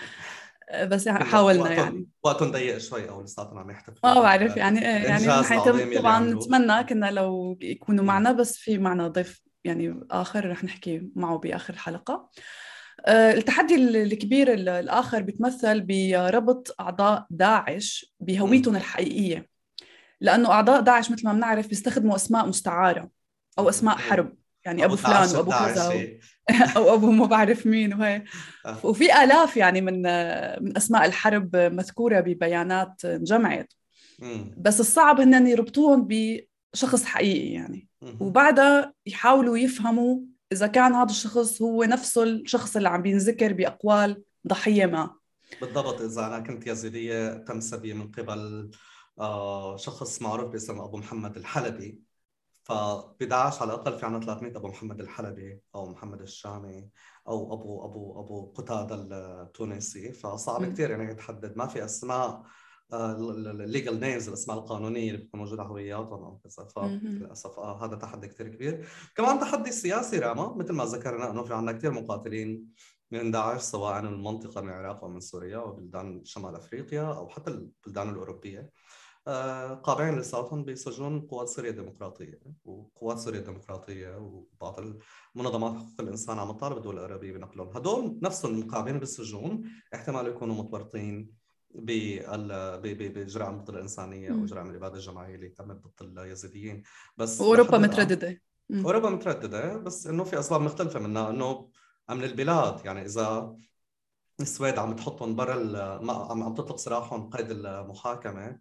بس يمكن وق- حاولنا وقتهم يعني. وقتهم ضيق شوي، او لساتهم عم يحتفلوا ما بعرف بال... يعني إيه، يعني بالانجاز نحن كم- العظيم يلي طبعا عملوه. نتمنى كنا لو يكونوا مم. معنا، بس في معنا ضيف يعني آخر رح نحكي معه بآخر الحلقة. آه، التحدي ال- الكبير ال- الآخر بيتمثل بربط أعضاء داعش بهويتهم مم. الحقيقية، لأنه أعضاء داعش مثل ما بنعرف بيستخدموا أسماء مستعارة أو أسماء مم. حرب، يعني أبو ابو فلان داعش وأبو كذا و- الداعشي. أو أبو ما بعرف مين وهيك. آه. وفي آلاف يعني من من أسماء الحرب مذكورة ببيانات انجمعت، مم. بس الصعب هن يربطوهم بشخص حقيقي يعني، مم. وبعدها يحاولوا يفهموا إذا كان هذا الشخص هو نفسه الشخص اللي عم بينذكر بأقوال ضحية ما. بالضبط. اذا انا كنت يزيديه تم سبي من قبل آه شخص معروف باسم ابو محمد الحلبي، فبداعش على الاقل في عنا ثلاثمئة ابو محمد الحلبي او محمد الشامي او ابو ابو ابو قتاده التونسي. فصعب م- كثير يعني يتحدد، ما في اسماء الليجل نيمز، الاسماء القانونيه اللي بتكون موجوده على هوياتهم او كذا. م- فللاسف آه هذا تحدي كثير كبير. كمان تحدي سياسي راما، مثل ما ذكرنا انه في عنا كثير مقاتلين من داعش، سواء من المنطقه من العراق او من سوريا وبلدان شمال افريقيا او حتى البلدان الاوروبيه، آه، قابعين لساتهم بسجون قوات سوريا الديمقراطية. وقوات سوريا الديمقراطية وبعض المنظمات حقوق الإنسان عم تطالب الدول العربية بنقلهم. هدول نفسهم المقابعين بالسجون احتمال يكونوا متورطين بال- ب- ب- بجرائم ضد الإنسانية م. وجرائم الإبادة الجماعية اللي تمت ضد اليزيديين. بس وأوروبا لحد الآن مترددة. م- أوروبا مترددة، بس إنه في أسباب مختلفة منها. إنه أمن البلاد، يعني إذا السويد عم تحطهم برا ال- ما- عم عم تطلق سراحهم قيد المحاكمة،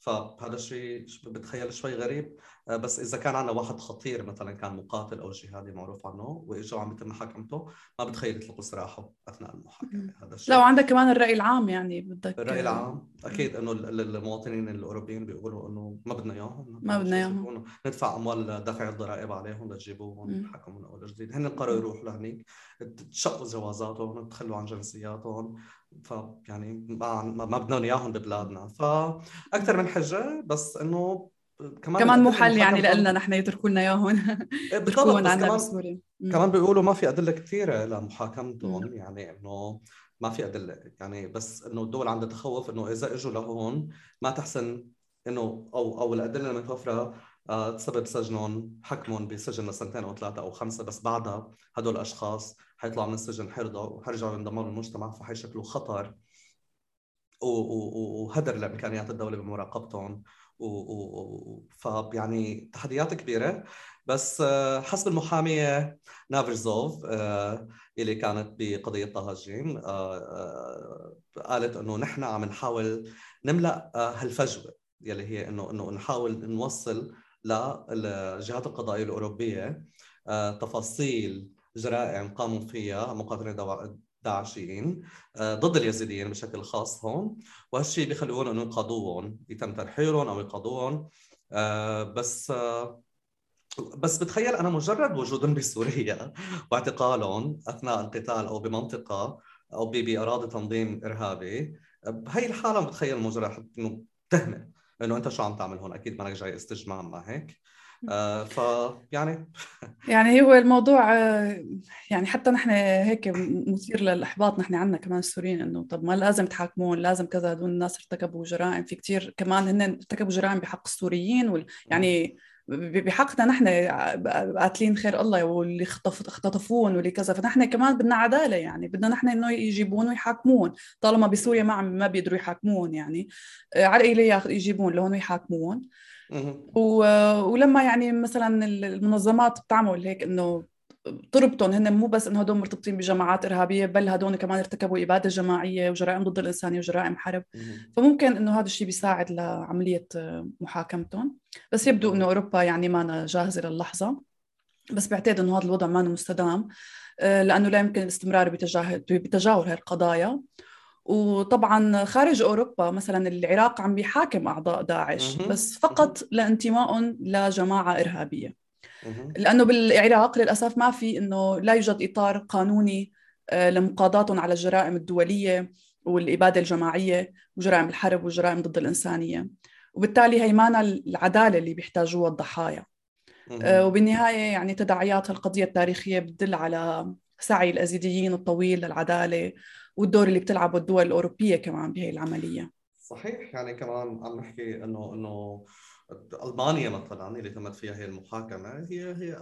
فهذا الشيء بتخيل شوي غريب. بس إذا كان عندنا واحد خطير مثلا كان مقاتل أو جهادي معروف عنه وإجوا عم يتم محاكمته، ما بتخيل يطلقوا سراحه أثناء المحاكمة. هذا الشيء لو عندك كمان الرأي العام، يعني بدك الرأي العام أكيد إنه المواطنين الأوروبيين بيقولوا إنه ما بدنا إياهم، ما بدنا إياهم، ندفع أموال دفع الضرائب عليهم لتجيبوهم حكموا من أول جديد. هن قرروا يروحوا لهنيك، تشقوا جوازاتهم، تخلوا عن جنسياتهم، فيعني ما ما بدنا إياهم ببلادنا. فأكثر من حجة، بس إنه كمان كمان مو حل يعني لنا نحن يتركوا لنا إياهم. بالضبط، بس كمان بسوريا. كمان بيقولوا ما في أدلة كثيرة لمحاكمتهم، يعني إنه ما في أدلة يعني، بس إنه الدول عندها تخوف إنه إذا إجوا لهون ما تحسن إنه أو أو الأدلة المتوفرة آه تسبب سجنهم، حكمهم بسجن لسنتين أو ثلاثة أو خمسة، بس بعدها هدول الأشخاص حيطلعوا من السجن حرضوا وحرجعوا ينضموا للمجتمع، فحيشكلوا خطر وهدر لإمكانيات الدولة بمراقبتهم. فيعني تحديات كبيرة. بس حسب المحامية نافرزوف اللي كانت بقضية طه جين قالت إنه نحن عم نحاول نملأ هالفجوة يلي هي إنه إنه نحاول نوصل للجهات القضائية الأوروبية تفاصيل جرائم قاموا فيها مقاتلين داعشيين ضد اليزيديين بشكل خاص هون، وهالشيء بيخليهم انه يقاضوهم، يتم ترحيلهم او يقاضوهم. بس بس بتخيل انا مجرد وجودهم بسوريا واعتقالهم اثناء القتال او بمنطقه او باراضي تنظيم ارهابي، بهي الحاله بتخيل مجرد انه تهمه انه انت شو عم تعمل هون، اكيد مانك جاي استجمام ما هيك. آه فيعني يعني هو الموضوع يعني حتى نحن هيك مثير للإحباط نحن عنا كمان السوريين، إنه طب ما لازم تحاكمون، لازم كذا، هدول الناس ارتكبوا جرائم، في كتير كمان هن ارتكبوا جرائم بحق السوريين وال... يعني بحقنا نحن قاتلين خير الله واللي اختطف اختطفون واللي كذا، فنحن كمان بدنا عدالة، يعني بدنا نحن إنه يجيبون ويحاكمون، طالما بسوريا ما عم ما بيقدروا يحاكمون، يعني على القليلة يجيبون لهون ويحاكمون. ولما يعني مثلا المنظمات بتعمل هيك انه تربطهم، هن مو بس انه هدول مرتبطين بجماعات ارهابيه، بل هدول كمان ارتكبوا اباده جماعيه وجرائم ضد الانسانيه وجرائم حرب، فممكن انه هذا الشيء بيساعد لعمليه محاكمتهم. بس يبدو انه اوروبا يعني ما جاهزه للحظه، بس بعتقد انه هذا الوضع ما مستدام، لانه لا يمكن الاستمرار بتجاهل هذه القضايا. وطبعا خارج أوروبا مثلا العراق عم بيحاكم أعضاء داعش، بس فقط لانتمائهم لجماعة إرهابية، لأنه بالعراق للأسف ما في إنه لا يوجد إطار قانوني لمقاضاتهم على الجرائم الدولية والإبادة الجماعية وجرائم الحرب والجرائم ضد الإنسانية، وبالتالي هي مانا العدالة اللي بيحتاجوها الضحايا. وبالنهاية يعني تداعيات القضية التاريخية بتدل على سعي الأزيديين الطويل للعدالة والدور اللي بتلعبه الدول الأوروبية كمان بهي العملية. صحيح، يعني كمان عم نحكي إنه إنه ألمانيا مثلا اللي تمت فيها هي المحاكمة هي هي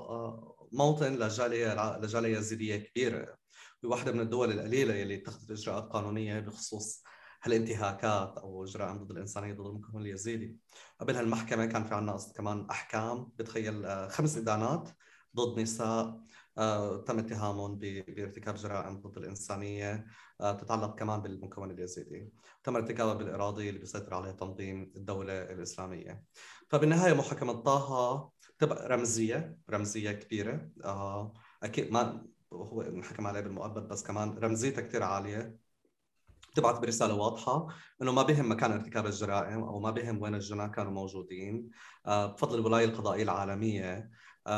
موطن لجالية لجالية يزيدية كبيرة، واحدة من الدول القليلة اللي اتخذت إجراءات قانونية بخصوص هالانتهاكات أو جرائم ضد الإنسانية ضد المكون اليزيدي. قبل هالمحكمة كان في عنا كمان أحكام بتخيل خمس إدانات ضد نساء تم اتهامهم بارتكاب جرائم ضد الإنسانية تتعلق كمان بالمكون اليزيدي، تم ارتكابها بالإراضي اللي بيسيطر عليها تنظيم الدولة الإسلامية. فبالنهاية محاكمة طه تبقى رمزية رمزية كبيرة، أكيد ما هو انحكم عليه بالمؤبد، بس كمان رمزيتها كتير عالية، تبعث برسالة واضحة إنه ما بهم مكان ارتكاب الجرائم أو ما بهم وين الجناة كانوا موجودين. بفضل الولاية القضائية العالمية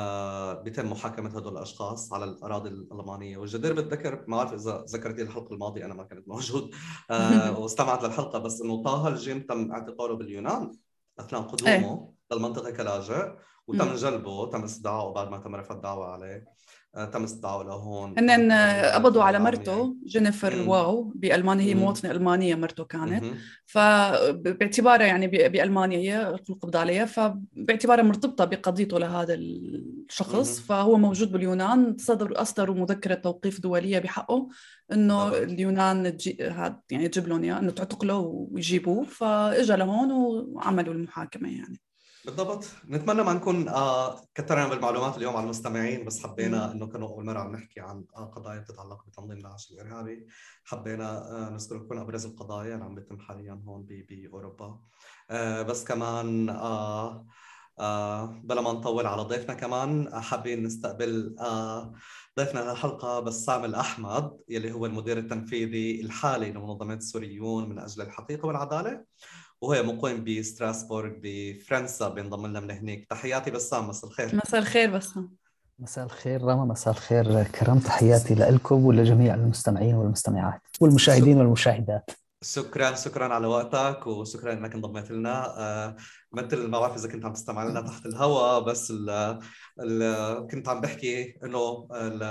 بيتم محاكمة هدول الأشخاص على الأراضي الألمانية. والجدير بالذكر، ما أعرف إذا ذكرتي الحلقة الماضية، أنا ما كنت موجود واستمعت للحلقة، بس إنه طه الجيم تم اعتقاله باليونان أثناء قدومه للمنطقة كلاجئ، وتم جلبه، تم استدعائه بعد ما تم رفع الدعوة عليه، تم استدعائه لهون. هن قبضوا على مرته جينيفر واو بألمانيا، هي مواطنة ألمانية مرته كانت، فباعتبارها يعني بألمانيا هي القبض عليها، فباعتبارها مرتبطة بقضيته لهذا الشخص، فهو موجود باليونان. صدر أصدروا مذكرة توقيف دولية بحقه إنه اليونان تجي هاد يعني تجيب لهم إياه، إنه تعتقله ويجيبوه، فإجا لهون وعملوا المحاكمة يعني. بالضبط. نتمنى ما نكون آه كثرنا بالمعلومات اليوم على المستمعين، بس حبينا مم. انه كانوا اول مره عم نحكي عن آه قضايا بتتعلق بتنظيم داعش الارهابي. حبينا آه نذكر لكم ابرز القضايا اللي عم بتتم حاليا هون باوروبا. آه بس كمان آه آه بلا ما نطول على ضيفنا، كمان حابين نستقبل آه ضيفنا للحلقه بسام الأحمد، يلي هو المدير التنفيذي الحالي لمنظمه السوريون من اجل الحقيقه والعداله، وهو مقيم بستراسبورغ بفرنسا. بينضم لنا من هناك. تحياتي بسام، مساء الخير. مساء الخير بس. مساء الخير رنا، مساء الخير كرم، تحياتي لكم ولجميع المستمعين والمستمعات والمشاهدين والمشاهدات. شكرا شكرا على وقتك، وشكرا انك انضميت لنا. آه، مثل ما بعرف اذا كنت عم تستمع لنا تحت الهواء، بس ال ال كنت عم بحكي انه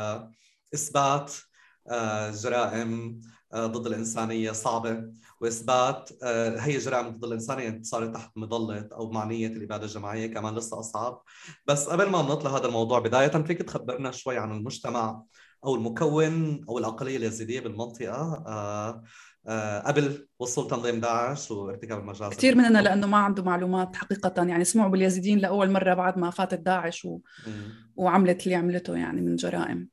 اثبات آه، جرائم آه، ضد الانسانيه صعبه، واثبات آه، هي جرائم ضد الانسانيه صارت تحت مظله او معنيه الاباده الجماعيه كمان لسه اصعب. بس قبل ما نطلع هذا الموضوع، بدايه فيك تخبرنا شوي عن المجتمع او المكون او الاقليه اليزيديه بالمنطقه آه، آه، قبل وصول تنظيم داعش وارتكاب المجازر. كثير مننا لأنه ما عنده معلومات حقيقة، يعني سمعوا باليزيديين لأول مرة بعد ما فاتت داعش و... وعملت اللي عملته يعني من جرائم.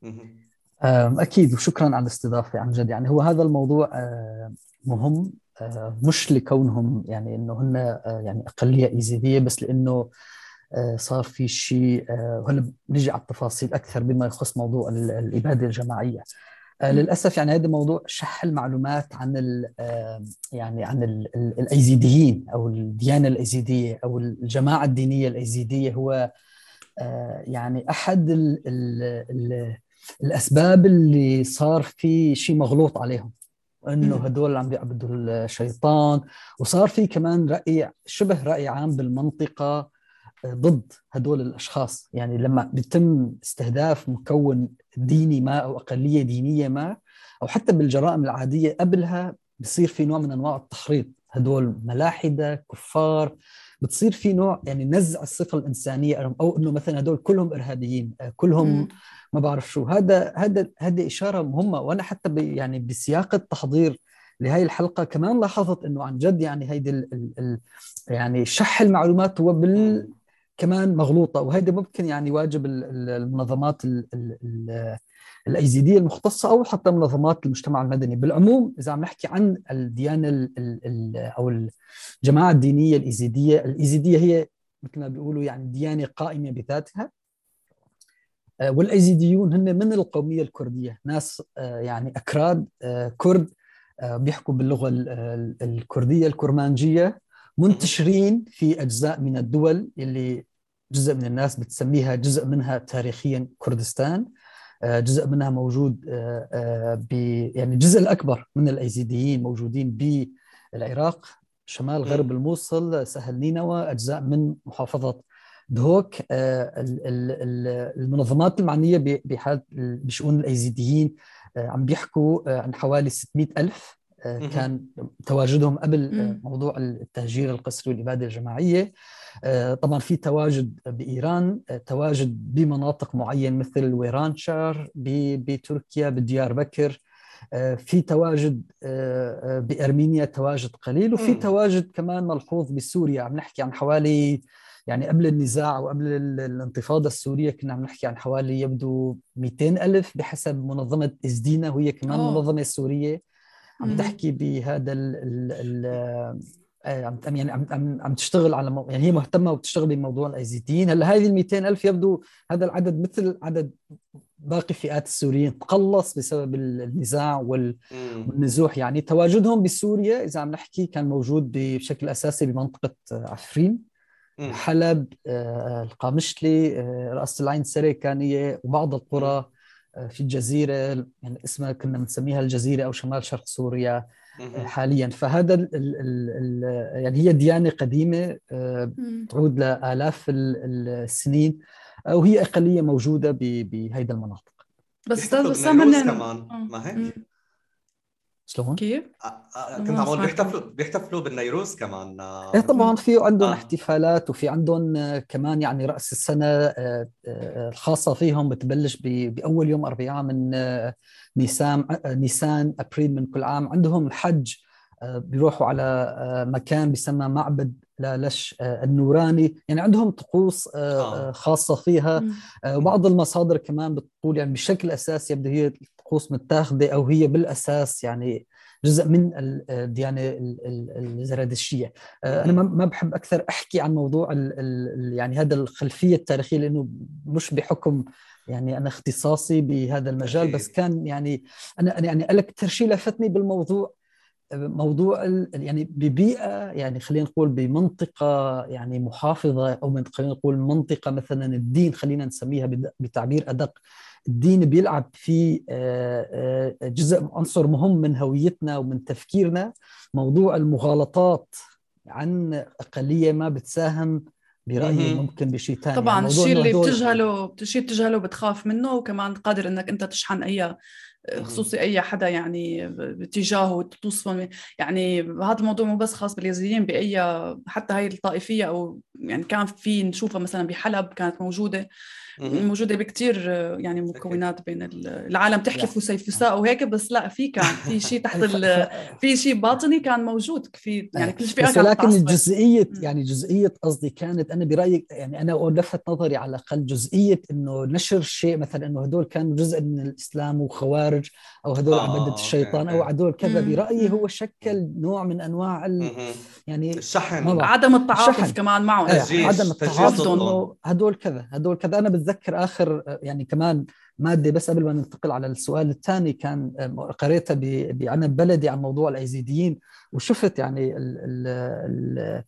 أكيد، وشكرا على الاستضافة عن جد. يعني هو هذا الموضوع مهم، مش لكونهم يعني إنه هن يعني أقلية يزيدية، بس لأنه صار في شيء، وهلا بنجي على التفاصيل أكثر بما يخص موضوع الإبادة الجماعية. للأسف يعني هذا موضوع شح المعلومات عن ال يعني عن ال الأيزيديين أو الديانة الأيزيدية أو الجماعة الدينية الأيزيدية هو يعني أحد ال ال ال الأسباب اللي صار في شيء مغلوط عليهم، وإنه هدول عم بيعبدوا الشيطان. وصار في كمان رأي شبه رأي عام بالمنطقة ضد هدول الأشخاص. يعني لما بيتم استهداف مكون ديني ما أو أقلية دينية ما، أو حتى بالجرائم العادية قبلها، بصير في نوع من أنواع التحريض. هدول ملاحدة كفار، بتصير في نوع يعني نزع الصفة الإنسانية، أو إنه مثلا هدول كلهم إرهابيين، كلهم ما بعرف شو. هذا هذا هذه إشارة مهمة. وأنا حتى يعني بسياق التحضير لهي الحلقة كمان لاحظت إنه عن جد يعني هيدي ال ال ال يعني شح المعلومات هو بال كمان مغلوطة. وهذا ممكن يعني واجب المنظمات ال ال ال الأيزيدية المختصة أو حتى منظمات المجتمع المدني بالعموم. إذا عم نحكي عن الديانة ال ال ال أو الجماعة الدينية الإيزيدية، الإيزيدية هي مثل ما بيقولوا يعني ديانة قائمة بذاتها. والأيزيديون هن من القومية الكردية، ناس يعني أكراد كرد بيحكوا باللغة الكردية الكرمانجية، منتشرين في أجزاء من الدول اللي جزء من الناس بتسميها جزء منها تاريخيا كردستان، جزء منها موجود ب يعني الجزء الأكبر من الأيزيديين موجودين بالعراق، شمال غرب الموصل، سهل نينوى، أجزاء من محافظة دهوك. المنظمات المعنية بشؤون الأيزيديين عم بيحكوا عن حوالي ستمئة ألف كان تواجدهم قبل موضوع التهجير القسري والإبادة الجماعية. طبعا في تواجد بإيران، تواجد بمناطق معينة مثل ويرانشار بتركيا، بديار بكر، في تواجد بأرمينيا تواجد قليل، وفي تواجد كمان ملحوظ بسوريا. عم نحكي عن حوالي يعني قبل النزاع وقبل الانتفاضة السورية كنا عم نحكي عن حوالي يبدو مئتين ألف بحسب منظمة إزدينا، وهي كمان أوه. منظمة سورية عم تحكي بهذا ال ال ال عم يعني عم عم تشتغل على مو... يعني هي مهتمة وبتشتغل بموضوع الأيزيديين. هلا هذه ال مئتين ألف يبدو هذا العدد مثل عدد باقي فئات السوريين تقلص بسبب النزاع وال... والنزوح. يعني تواجدهم بسوريا إذا عم نحكي كان موجود بشكل أساسي بمنطقة عفرين، حلب، القامشلي، رأس العين السريكانية، وبعض القرى في الجزيرة يعني اسمها كنا بنسميها الجزيرة أو شمال شرق سوريا حاليا. فهذا ال ال ال يعني هي ديانة قديمة تعود لآلاف السنين، وهي أقلية موجودة بهيدا المناطق. بس أستاذ بسام كمان ما هيك؟ شلون؟ كيف؟ كنت عم اقول بيحتفلوا بيحتفلوا بالنيروز كمان. ايه طبعا في عندهم آه. احتفالات، وفي عندهم كمان يعني رأس السنة الخاصة فيهم بتبلش بأول يوم أربعاء من نيسان نيسان أبريل من كل عام. عندهم الحج، بيروحوا على مكان بيسمى معبد للش النوراني، يعني عندهم طقوس خاصة فيها. وبعض المصادر كمان بتقول يعني بشكل أساسي يبدو هي طقوس متاخدة أو هي بالأساس يعني جزء من الديانة الزرادشتية. أنا ما بحب أكثر أحكي عن موضوع ال ال يعني هذا الخلفية التاريخية لأنه مش بحكم يعني أنا اختصاصي بهذا المجال. بس كان يعني أنا يعني أكثر شيء لفتني بالموضوع موضوع يعني ببيئة، يعني خلينا نقول بمنطقة يعني محافظة، أو من خلينا نقول منطقة مثلا الدين خلينا نسميها بتعبير أدق، الدين بيلعب في جزء عنصر مهم من هويتنا ومن تفكيرنا. موضوع المغالطات عن أقلية ما بتساهم برأيي ممكن بشيء ثاني. طبعا يعني الشيء اللي بتجهله الشيء بتجهله بتخاف منه، وكمان قادر انك انت تشحن اي خصوصي اي حدا يعني باتجاهه توصفه. يعني هذا الموضوع مو بس خاص باليزيديين، باي حتى هاي الطائفيه، او يعني كان في نشوفها مثلا بحلب كانت موجوده موجوده بكتير يعني مكونات بين العالم تحكي فسيفساء وهيك، بس لا في كان في شيء تحت في شيء باطني كان موجود في يعني كل شيء. بس لكن الجزئيه يعني جزئيه قصدي كانت انا برايي يعني انا لفت نظري على الاقل جزئيه انه نشر شيء مثلا انه هدول كانوا جزء من الاسلام وخوارج، او هدول آه عبده الشيطان أوكي. او هدول كذا. برايي هو شكل نوع من انواع يعني الشحن، عدم التعاطف كمان معه. آه عدم التعاطف انه هدول كذا هدول كذا. انا بتذكر اخر يعني كمان ماده بس قبل ما ننتقل على السؤال الثاني، كان قريتها بعنب بلدي عن موضوع الايزيديين، وشفت يعني ال ال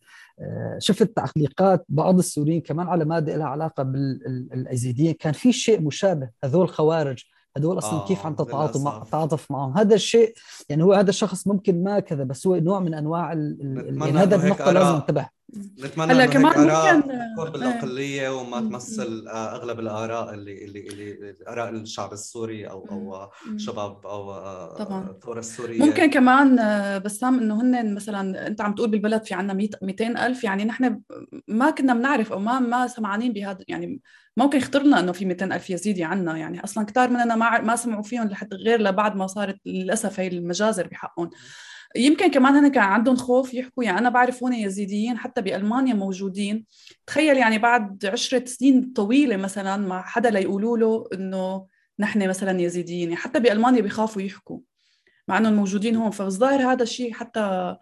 شفت تعليقات بعض السوريين كمان على ماده لها علاقه بالايزيديين. كان في شيء مشابه، هذول خوارج، هذول اصلا آه كيف عم تتعاطوا مع تتعاطف معهم. هذا الشيء يعني هو هذا الشخص ممكن ما كذا، بس هو نوع من انواع يعني هذا النقطه لازم ننتبه. نتمنى هلا كمان ممكن تكون بالاقليه وما تمثل اغلب الاراء اللي اللي اللي اراء الشعب السوري او او شباب او الثوره السوريه. ممكن كمان بسام انه هن مثلا انت عم تقول بالبلد في عندنا مئتين ألف، يعني نحن ما كنا بنعرف او ما ما سمعانين بهذا، يعني ممكن يخطر لنا انه في مئتين ألف يزيدي عنا، يعني اصلا كتار مننا ما ما سمعوا فيهم لحتى غير لبعد ما صارت للاسف هي المجازر بحقهم. يمكن كمان هن كان عندهم خوف يحكوا، يعني أنا بعرف هون يزيديين حتى بألمانيا موجودين، تخيل يعني بعد عشرة سنين طويلة مثلا مع حدا ليقولوا له إنه نحن مثلا يزيديين، يعني حتى بألمانيا بيخافوا يحكوا مع إنهم موجودين هون. فالظاهر هذا الشيء حتى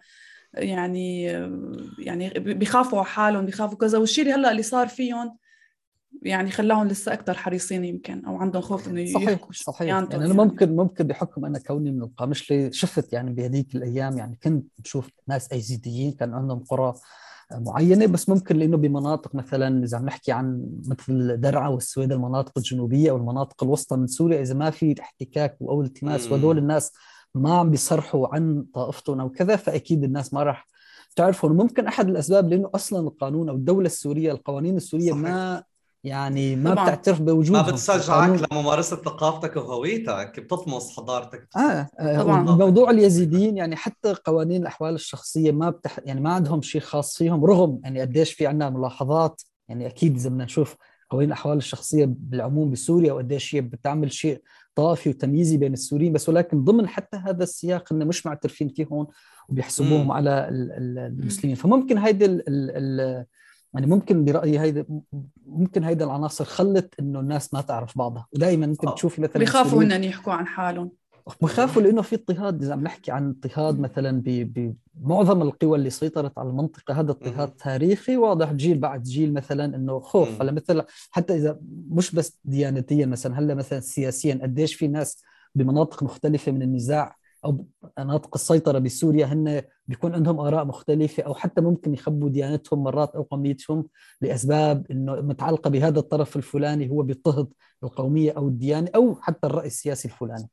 يعني يعني بيخافوا على حالهم، بيخافوا كذا، والشيء اللي هلا اللي صار فيهم يعني خلاهم لسه أكثر حريصين يمكن، أو عندهم خوف إنه يحكوا. صحيح صحيح. يعني أنا يعني. ممكن ممكن بحكم أنا كوني من القامشلي شفت يعني بهذيك الأيام يعني كنت بشوف ناس أيزيديين كان عندهم قرى معينة، بس ممكن لأنه بمناطق مثلا إذا عم نحكي عن مثل درعا والسويد المناطق الجنوبية أو المناطق الوسطى من سوريا، إذا ما في احتكاك أو التماس ودول الناس ما عم بيصرحوا عن طائفتهم أو كذا، فأكيد الناس ما راح تعرفوا. ممكن أحد الأسباب لأنه أصلا القانون أو الدولة السورية القوانين السورية صحيح. ما يعني ما طبعاً. بتعترف بوجودهم، ما بتشجعك لممارسة ثقافتك وهويتك، بتطمس حضارتك. آه طبعاً. موضوع اليزيديين يعني حتى قوانين الأحوال الشخصية ما بتح... يعني ما عندهم شيء خاص فيهم، رغم يعني قديش في عندنا ملاحظات. يعني أكيد إذا بدنا نشوف قوانين الأحوال الشخصية بالعموم بسوريا وقديش هي بتعمل شيء طائفي وتمييزي بين السوريين، بس ولكن ضمن حتى هذا السياق إنه مش معترفين فيهم وبيحسبوهم مم. على المسلمين. فممكن هيدا ال ال يعني ممكن برأيي هيدا ممكن هيدا العناصر خلت إنه الناس ما تعرف بعضها. ودائما ممكن تشوفي مثلا بيخافوا إنهم يحكوا عن حالهم، بخافوا لأنه في اضطهاد. إذا عم نحكي عن اضطهاد مثلا بمعظم القوى اللي سيطرت على المنطقة، هذا اضطهاد تاريخي واضح جيل بعد جيل، مثلا إنه خوف. هلا مثلا حتى إذا مش بس ديانتيا مثلا، هلا مثلا سياسيا قديش في ناس بمناطق مختلفة من النزاع أو مناطق السيطرة بسوريا هن بيكون عندهم آراء مختلفة، أو حتى ممكن يخبوا ديانتهم مرات أو قوميتهم لأسباب إنه متعلقة بهذا الطرف الفلاني هو بيضطهد القومية أو الديانة أو حتى الرأي السياسي الفلاني.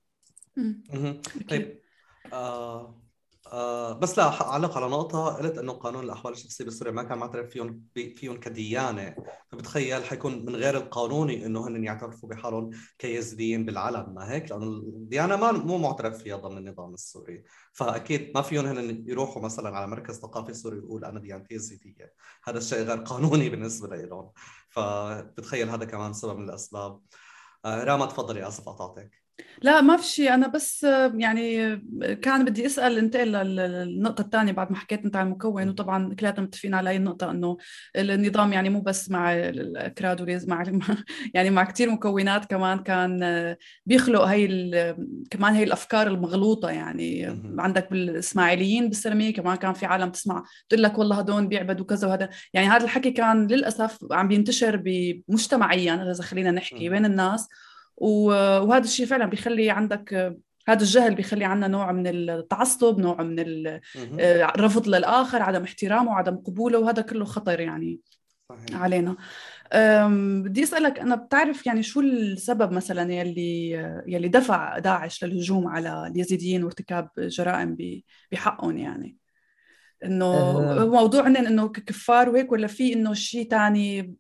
طيب آه آه بس لا أعلق على نقطة، قلت إنه قانون الأحوال الشخصية بسوريا ما كان معترف فيهم فيهم كديانة، فبتخيل حيكون من غير القانوني إنه هن يعترفوا بحالهم كيزيديين بالعلن، ما هيك؟ لأنه الديانة ما مو معترف فيها ضمن النظام السوري، فأكيد ما فيهم هن يروحوا مثلا على مركز ثقافي سوري ويقول أنا ديانتي يزيدية. هذا الشيء غير قانوني بالنسبة لهم، فبتخيل هذا كمان سبب من الأسباب. آه راما تفضلي، آسف قطعتك. لا ما في شيء، أنا بس يعني كان بدي أسأل انتقل للنقطة الثانية بعد ما حكيت أنت عن المكون، وطبعا كلنا متفقين على هاي النقطة إنه النظام يعني مو بس مع الأكراد وليز، مع يعني مع كتير مكونات كمان كان بيخلق هاي كمان هاي الأفكار المغلوطة. يعني عندك بالإسماعيليين بالسلمية كمان كان في عالم تسمع تقول لك والله هدول بيعبدوا كذا وهذا، يعني هذا الحكي كان للأسف عم بينتشر بمجتمعيا إذا خلينا نحكي بين الناس، وهذا الشيء فعلا بيخلي عندك هذا الجهل، بيخلي عنا نوع من التعصب، نوع من الرفض للآخر، عدم احترامه وعدم قبوله، وهذا كله خطر يعني صحيح. علينا. بدي أسألك، أنا بتعرف يعني شو السبب مثلا يلي يلي دفع داعش للهجوم على اليزيديين وارتكاب جرائم بحقهم؟ يعني إنه أه موضوع إنه ككفار وهيك، ولا في إنه شيء تاني؟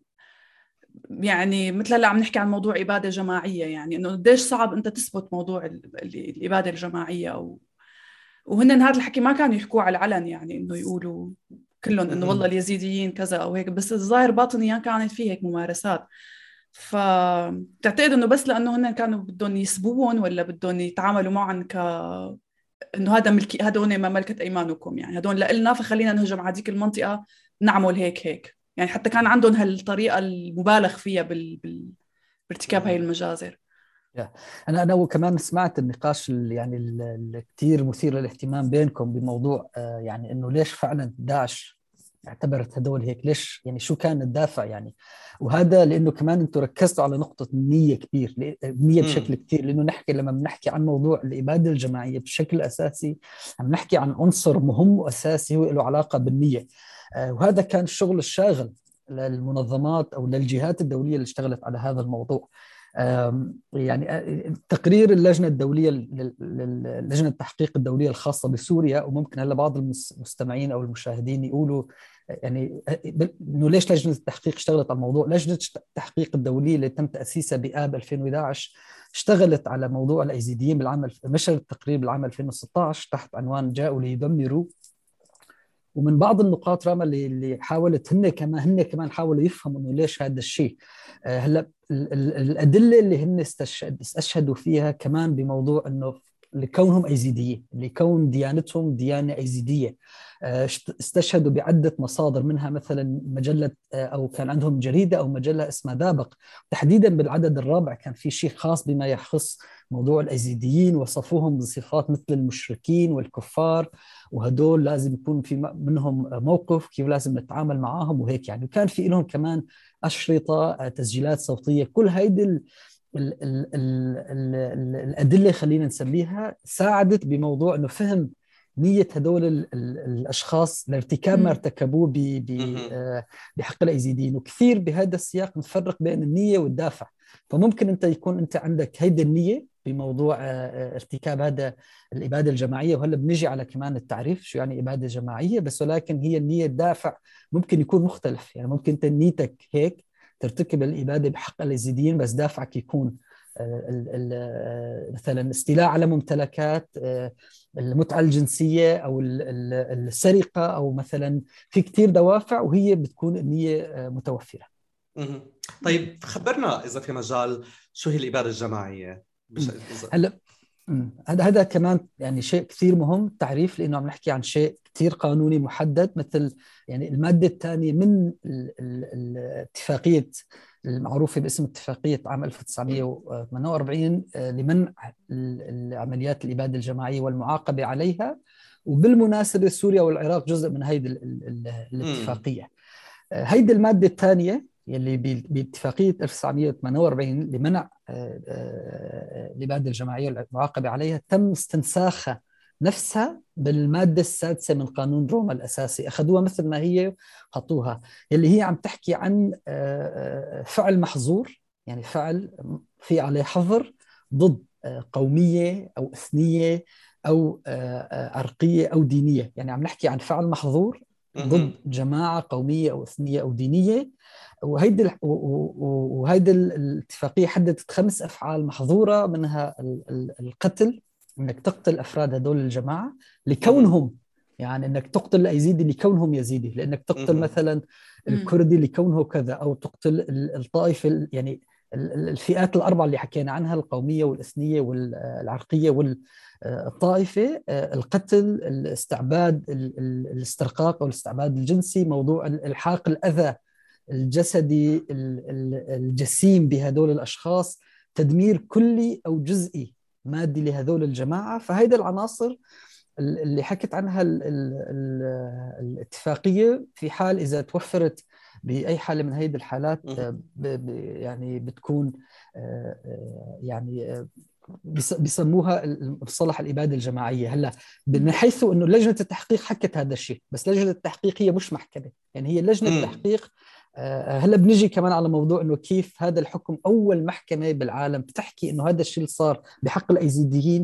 يعني مثل هلا عم نحكي عن موضوع إبادة جماعية، يعني إنه قديش صعب أنت تثبت موضوع الإبادة الجماعية، أو وهن هذا الحكي ما كانوا يحكوا على العلن، يعني إنه يقولوا كلهم إنه والله اليزيديين كذا أو هيك، بس الظاهر باطنيا كانت فيه هيك ممارسات. فتعتقد إنه بس لأنه هن كانوا بدهم يسبوهم، ولا بدهم يتعاملوا معهم ك إنه هذا ملكي، هدول ما ملكت أيمانكم، يعني هدول لإلنا فخلينا نهجم على هذيك المنطقة نعمل هيك هيك، يعني حتى كان عندهم هالطريقة المبالغ فيها بال... بال... بارتكاب هاي المجازر. أنا أنا وكمان سمعت النقاش اللي يعني الكثير مثير للاهتمام بينكم بموضوع يعني إنه ليش فعلا داعش اعتبرت هدول هيك، ليش يعني شو كان الدافع يعني. وهذا لأنه كمان أنتم ركزتوا على نقطة النية كثير، النية بشكل كثير، لأنه نحكي لما بنحكي عن موضوع الإبادة الجماعية بشكل أساسي عم نحكي عن عنصر مهم وأساسي هو له علاقة بالنية. وهذا كان الشغل الشاغل للمنظمات أو للجهات الدولية اللي اشتغلت على هذا الموضوع. يعني تقرير اللجنة الدولية لجنة التحقيق الدولية الخاصة بسوريا، وممكن هلا بعض المستمعين أو المشاهدين يقولوا يعني إنه ليش لجنة التحقيق اشتغلت على الموضوع. لجنة التحقيق الدولية اللي تم تأسيسها بآب ألفين وإحدى عشر اشتغلت على موضوع الأيزيديين بالعام، نشرت تقرير بالعام ألفين وستة عشر تحت عنوان جاءوا ليدمروا. ومن بعض النقاط راما اللي اللي حاولت هن كمان هن كمان حاولوا يفهموا انه ليش هذا الشيء. هلا الادله اللي هن استشهد استشهدوا فيها كمان بموضوع انه لكونهم ايزيديين، لكون ديانتهم ديانه ايزيديه. استشهدوا بعده مصادر، منها مثلا مجله او كان عندهم جريده او مجله اسمها دابق، تحديدا بالعدد الرابع كان في شيء خاص بما يخص موضوع الايزيديين، وصفوهم بصفات مثل المشركين والكفار، وهدول لازم يكون في منهم موقف كيف لازم نتعامل معاهم وهيك يعني. وكان في لهم كمان أشرطة، تسجيلات صوتية، كل هيدي ال ال ال ال ال الأدلة خلينا نسميها ساعدت بموضوع أنه فهم نية هدول ال ال الأشخاص لارتكاب ما ارتكبوه بحق الأيزيديين. وكثير بهذا السياق نفرق بين النية والدافع. فممكن أنت يكون أنت عندك هيدي النية بموضوع ارتكاب هذا الإبادة الجماعية، وهلا بنجي على كمان التعريف شو يعني إبادة جماعية، بس ولكن هي النية الدافع ممكن يكون مختلف. يعني ممكن انت نيتك هيك ترتكب الإبادة بحق اليزيديين، بس دافعك يكون مثلا استيلاء على ممتلكات، المتعة الجنسية أو السرقة، أو مثلا في كتير دوافع وهي بتكون النية متوفرة. طيب خبرنا إذا في مجال شو هي الإبادة الجماعية. هلا هذا هذا كمان يعني شيء كثير مهم تعريف، لأنه عم نحكي عن شيء كثير قانوني محدد، مثل يعني المادة الثانية من الاتفاقية المعروفة باسم اتفاقية عام ألف وتسعمائة وثمانية وأربعين لمنع العمليات الإبادة الجماعية والمعاقبة عليها. وبالمناسبة سوريا والعراق جزء من هذه الاتفاقية. هيدي المادة الثانية يلي باتفاقية ألف وتسعمائة وثمانية وأربعين لمنع الإبادة الجماعية والمعاقبة عليها تم استنساخها نفسها بالمادة السادسة من قانون روما الأساسي، أخذوها مثل ما هي حطوها، يلي هي عم تحكي عن فعل محظور، يعني فعل في عليه حظر ضد قومية أو إثنية أو عرقية أو دينية. يعني عم نحكي عن فعل محظور ضد جماعة قومية أو إثنية أو دينية. وهيدي وهيدي الاتفاقية حددت خمس أفعال محظورة، منها القتل، إنك تقتل أفراد هدول الجماعة لكونهم، يعني إنك تقتل الأيزيدي لكونهم يزيدي، لأنك تقتل مثلا الكردي لكونه كذا، أو تقتل الطائفة يعني الفئات الأربعة اللي حكينا عنها، القومية والإثنية والعرقية والطائفة، القتل، الاستعباد، الاسترقاق أو الاستعباد الجنسي، موضوع الحاق الأذى الجسدي الجسيم بهذول الأشخاص، تدمير كلي أو جزئي مادي لهذول الجماعة. فهيدا العناصر اللي حكت عنها ال ال ال الاتفاقية في حال إذا توفرت بأي حالة من هذه الحالات ب ب يعني بتكون يعني بيسموها مصطلح الإبادة الجماعية. هلا من حيث إنه لجنة التحقيق حكت هذا الشيء، بس لجنة التحقيق هي مش محكمة، يعني هي لجنة التحقيق. هلا بنجي كمان على موضوع إنه كيف هذا الحكم أول محكمة بالعالم بتحكي إنه هذا الشيء اللي صار بحق الأيزيديين.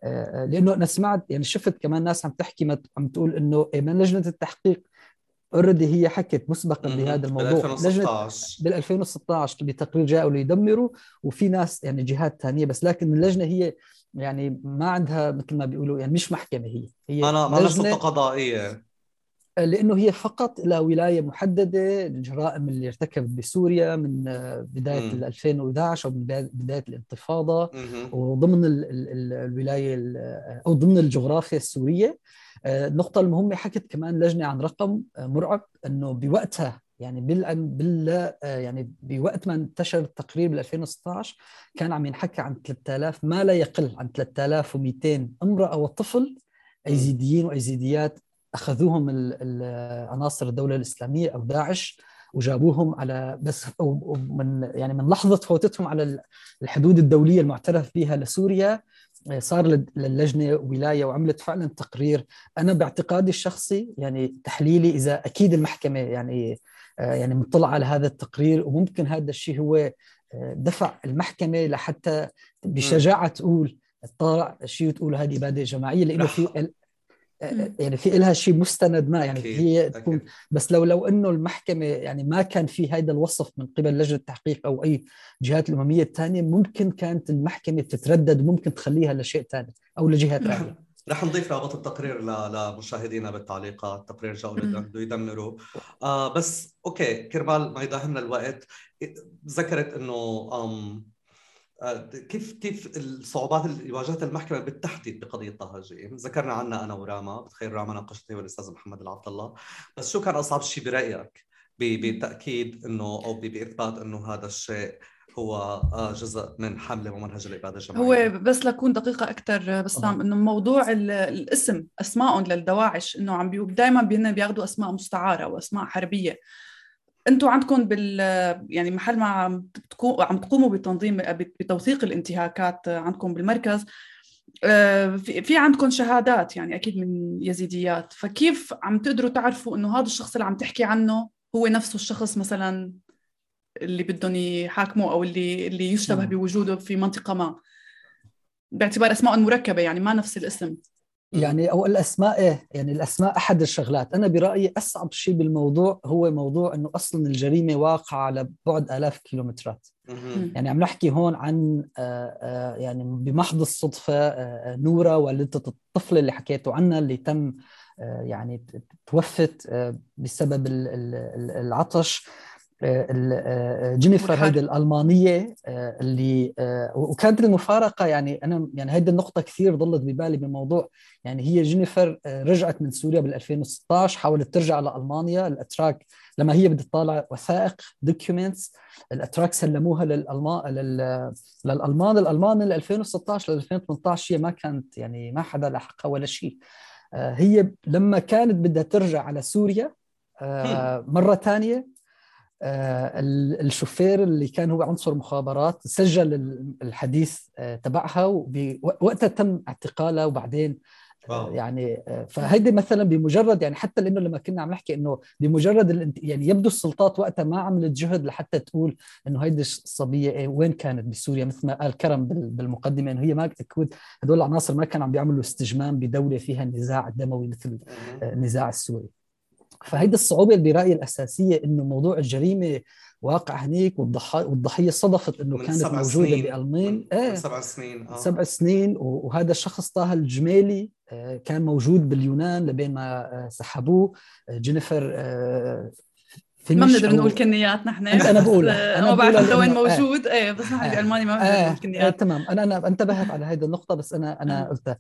لأنه أنا سمعت يعني شفت كمان ناس عم تحكي عم تقول إنه من لجنة التحقيق اوريدي هي حكت مسبقا بهذا الموضوع بال ألفين وستة عشر بتقرير جاءوا ليدمروا، وفي ناس يعني جهات ثانيه، بس لكن اللجنه هي يعني ما عندها مثل ما بيقولوا يعني مش محكمه، هي هي ما ما سلطه قضائيه، لانه هي فقط الى ولايه محدده الجرائم اللي ارتكبت بسوريا من بدايه ال ألفين وإحدى عشر او من بدايه الانتفاضه، وضمن ال ال الولايه او ضمن الجغرافيا السوريه. النقطة المهمة حكت كمان لجنة عن رقم مرعب، انه بوقتها يعني بال بال يعني بوقت ما انتشر التقرير بال ألفين وستة عشر كان عم ينحكى عن ثلاثة آلاف، ما لا يقل عن ثلاثة آلاف ومئتين امرأة وطفل ايزيديين وايزيديات اخذوهم عناصر الدولة الإسلامية او داعش وجابوهم على بس من يعني من لحظة فوتتهم على الحدود الدولية المعترف بها لسوريا صار للجنة ولاية وعملت فعلا تقرير. أنا باعتقادي الشخصي يعني تحليلي إذا أكيد المحكمة يعني يعني مطلع على هذا التقرير، وممكن هذا الشيء هو دفع المحكمة لحتى بشجاعة تقول طالع شيء وتقول هذه إبادة جماعية، لأنه في يعني في لها شيء مستند ما يعني أكيد. هي تكون أكيد. بس لو لو انه المحكمه يعني ما كان في هذا الوصف من قبل لجنه التحقيق او اي جهات الامميه الثانيه، ممكن كانت المحكمه تتردد وممكن تخليها لشيء ثاني او لجهه ثانيه. رح نضيف رابط التقرير لمشاهدينا بالتعليقات، تقرير جاءوا ليدمروا. آه بس اوكي كرمال ما يداهمنا الوقت، ذكرت انه أم كيف كيف الصعوبات اللي واجهتها المحكمة بالتحديد بقضية طه جيم، ذكرنا عنها أنا وراما، بتخيل راما ناقشتها والأستاذ محمد العبد الله، بس شو كان أصعب شيء برأيك بتأكيد إنه أو بإثبات إنه هذا الشيء هو جزء من حملة ومنهج الإبادة الجماعية؟ هو بس لكون دقيقة أكثر بسام، إنه موضوع الاسم أسمائهم للدواعش إنه عم بيو دائما بياخدوا أسماء مستعارة وأسماء حربية. أنتوا عندكم بال يعني محل ما عم عم تقوموا بتنظيم بتوثيق الانتهاكات عندكم بالمركز، في في عندكم شهادات يعني أكيد من يزيديات، فكيف عم تقدروا تعرفوا إنه هذا الشخص اللي عم تحكي عنه هو نفسه الشخص مثلا اللي بدهم يحاكموا أو اللي اللي يشتبه بوجوده في منطقة ما، باعتبار أسماء مركبة يعني ما نفس الاسم؟ يعني أو الأسماء إيه يعني الأسماء أحد الشغلات. أنا برأيي أصعب شيء بالموضوع هو موضوع إنه أصلاً الجريمة واقعة على بعد آلاف كيلومترات. يعني عم نحكي هون عن يعني بمحض الصدفة نورة والدة الطفل اللي حكيته عنها اللي تم يعني توفت بسبب العطش، جينيفر هيدي الألمانية اللي وكانت المفارقة يعني أنا يعني هيدي النقطة كثير ضلت ببالي بالموضوع. يعني هي جينيفر رجعت من سوريا بال ألفين وستة عشر، حاولت ترجع لألمانيا. الأتراك لما هي بدها تطالع وثائق دوكيومنتس الأتراك سلموها للألمان للألمان الألمان من ألفين وستة عشر ل ألفين وثمانية عشر هي ما كانت يعني ما حدا لحقها ولا شيء. هي لما كانت بدها ترجع على سوريا مرة ثانية، الشوفير اللي كان هو عنصر مخابرات سجل الحديث تبعها ووقتها تم اعتقالها. وبعدين يعني فهيدي مثلا بمجرد يعني حتى لانه لما كنا عم نحكي انه بمجرد يعني يبدو السلطات وقتها ما عملت جهد لحتى تقول انه هيدي الصبيه وين كانت بسوريا، مثل ما قال كرم بالمقدمه انه هي ما اكيد هدول العناصر ما كانوا عم بيعملوا استجمام بدوله فيها نزاع دموي مثل النزاع السوري. فهيدي الصعوبة اللي برأيي الأساسية إنه موضوع الجريمة واقع هنيك والضحية والضحية صدفت إنه كانت موجودة بألمان من, ايه من سبع سنين آه. سبع سنين وهذا الشخص طه الجميلي كان موجود باليونان لبين ما سحبوه. جينيفر ما بنقدر نقول كنيات نحن. انا بقولها انا ما بعرف انت وين آه موجود. ايه بس نحن آه بالماني ما بنقدر آه نقول كنيات. آه تمام. انا انا انتبهت على هذه النقطه، بس انا انا قلتها.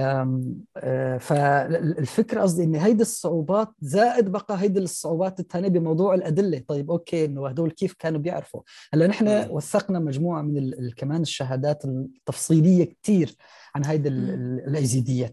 آه فالفكره قصدي ان هيدي الصعوبات زائد بقى هيدي الصعوبات الثانيه بموضوع الادله. طيب اوكي، انه هدول كيف كانوا بيعرفوا؟ هلا نحن وثقنا مجموعه من ال كمان الشهادات التفصيليه كثير عن هيدي الايزيديات.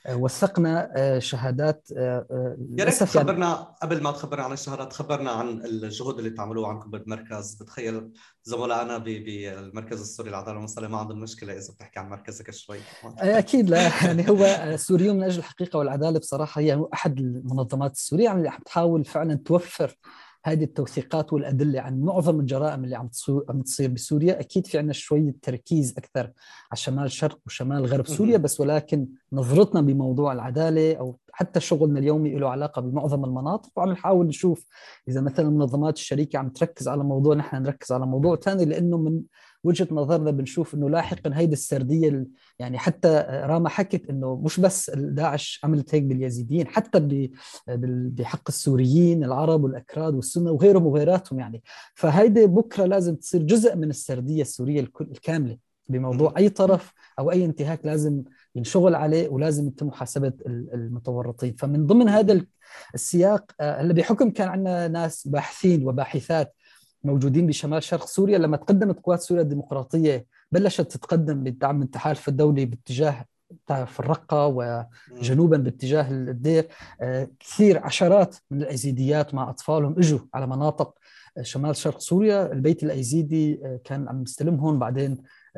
وثقنا شهادات يا ريت تخبرنا يعني قبل ما تخبرنا عن الشهادات، تخبرنا عن الجهود اللي تعملوها عنكم بالمركز. بتخيل زملائنا بالمركز السوري للعداله والمساله ما عندهم مشكله اذا بتحكي عن مركزك شوي. اكيد لا، يعني هو سوريون من اجل الحقيقه والعداله بصراحه هي احد المنظمات السوريه يعني اللي عم تحاول فعلا توفر هذه التوثيقات والأدلة عن معظم الجرائم اللي عم تصير بسوريا. أكيد في عنا شوية تركيز أكثر على شمال شرق وشمال غرب سوريا، بس ولكن نظرتنا بموضوع العدالة أو حتى شغلنا اليومي له علاقة بمعظم المناطق، وعم نحاول نشوف إذا مثلا المنظمات الشريكة عم تركز على موضوع نحن نركز على موضوع ثاني، لأنه من وجهة نظرنا بنشوف إنه لاحقا هيدي السردية يعني حتى راما حكت إنه مش بس داعش عملت هيك باليزيديين، حتى بحق السوريين العرب والأكراد والسنة وغيرهم وغيراتهم يعني. فهيدي بكرة لازم تصير جزء من السردية السورية الكاملة بموضوع أي طرف أو أي انتهاك لازم ينشغل عليه ولازم يتم محاسبة المتورطين. فمن ضمن هذا السياق اللي بحكم كان عندنا ناس باحثين وباحثات موجودين بشمال شرق سوريا، لما تقدمت قوات سوريا الديمقراطية بلشت تتقدم بالدعم من التحالف الدولي باتجاه في الرقة وجنوبا باتجاه الدير، كثير عشرات من الأيزيديات مع أطفالهم اجوا على مناطق شمال شرق سوريا. البيت الأيزيدي كان عم يستلمهم، بعدين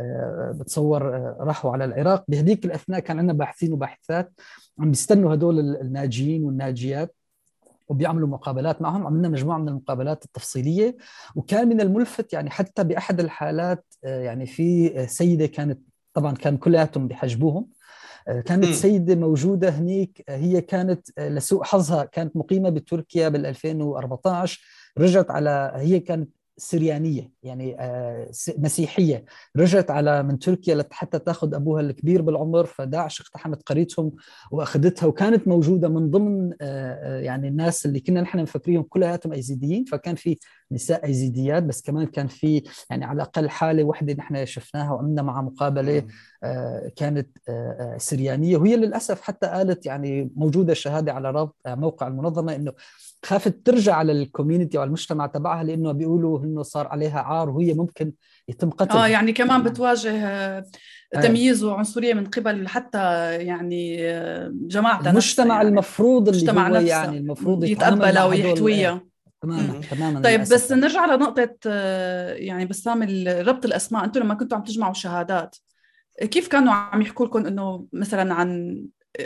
بتصور راحوا على العراق. بهديك الأثناء كان عندنا باحثين وباحثات عم بيستنوا هدول الناجيين والناجيات وبيعملوا مقابلات معهم. عملنا مجموعة من المقابلات التفصيلية، وكان من الملفت يعني حتى بأحد الحالات يعني في سيدة كانت طبعا كان كلياتهم بيحجبوهم، كانت سيدة موجودة هنيك، هي كانت لسوء حظها كانت مقيمة بتركيا بال ألفين وأربعة عشر، رجعت على هي كانت سريانية يعني مسيحية، رجعت على من تركيا حتى تأخذ أبوها الكبير بالعمر، فداعش اقتحمت قريتهم وأخذتها، وكانت موجودة من ضمن يعني الناس اللي كنا نحن مفكريهم كلياتهم أيزيديين. فكان في نساء أيزيديات، بس كمان كان في يعني على الأقل حالة واحدة نحن شفناها وعملنا معها مقابلة كانت سريانية، وهي للأسف حتى قالت يعني موجودة شهادة على رابط موقع المنظمة إنه خافت ترجع على الكوميونتي او المجتمع تبعها، لانه بيقولوا انه صار عليها عار وهي ممكن يتم قتلها. اه يعني كمان بتواجه تمييز وعنصريه من قبل حتى يعني جماعتها المجتمع يعني. المفروض اللي هو يعني المفروض يتقبلها ويحتويها. تماما تماما. طيب بس نرجع لنقطه يعني بسام ربط الاسماء. انتم لما كنتوا عم تجمعوا شهادات كيف كانوا عم يحكوا لكم انه مثلا عن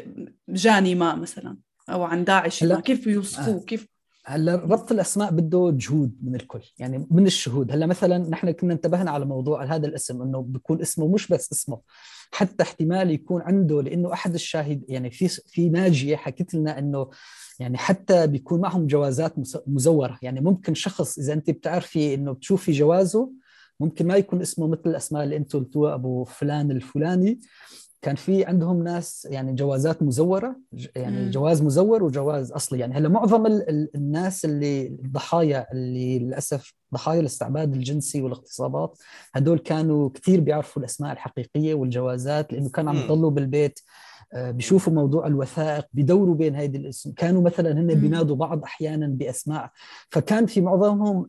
جاني ما مثلا او عن داعش ما، كيف بيوصفوه؟ آه. كيف هلا ربط الاسماء بده جهود من الكل يعني من الشهود. هلا مثلا نحن كنا انتبهنا على موضوع هذا الاسم انه بيكون اسمه مش بس اسمه، حتى احتمال يكون عنده، لانه احد الشاهد يعني في في ناجيه حكت لنا انه يعني حتى بيكون معهم جوازات مزوره. يعني ممكن شخص اذا انت بتعرفي انه بتشوفي جوازه ممكن ما يكون اسمه مثل الاسماء اللي انتم قلتوها ابو فلان الفلاني. كان في عندهم ناس يعني جوازات مزورة، يعني جواز مزور وجواز أصلي. يعني هلا معظم الناس اللي الضحايا اللي للأسف ضحايا الاستعباد الجنسي والاغتصابات هدول كانوا كثير بيعرفوا الأسماء الحقيقية والجوازات، لأنه كانوا عم يضلوا بالبيت بيشوفوا موضوع الوثائق بيدوروا بين هيدي الاسم. كانوا مثلا هن بينادوا بعض أحيانا بأسماء، فكان في معظمهم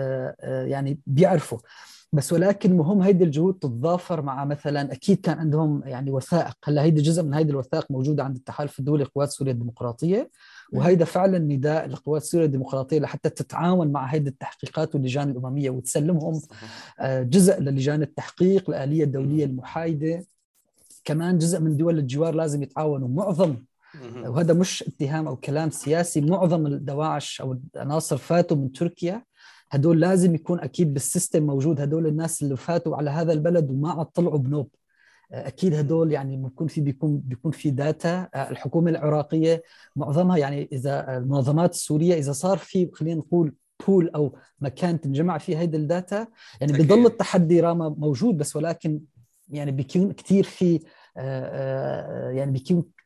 يعني بيعرفوا. بس ولكن مهم هيدي الجهود تتضافر مع مثلا اكيد كان عندهم يعني وثائق. هلا هيدي جزء من هيدي الوثائق موجوده عند التحالف الدولي قوات سوريا الديمقراطيه، وهيدا فعلا نداء لقوات سوريا الديمقراطيه لحتى تتعاون مع هيدي التحقيقات واللجان الامميه وتسلمهم جزء للجان التحقيق الآلية الدوليه المحايده. كمان جزء من دول الجوار لازم يتعاونوا. معظم وهذا مش اتهام او كلام سياسي، معظم الدواعش او العناصر فاتوا من تركيا، هدول لازم يكون أكيد بالسيستم موجود. هدول الناس اللي فاتوا على هذا البلد وما عاد طلعوا بنوب، أكيد هدول يعني بيكون في بيكون بيكون في داتا. الحكومة العراقية معظمها يعني إذا المنظمات السورية إذا صار في خلينا نقول بول أو مكان تنجمع فيه هيدا الداتا، يعني بيضل التحدي راما موجود، بس ولكن يعني بيكون كتير في يعني بيكون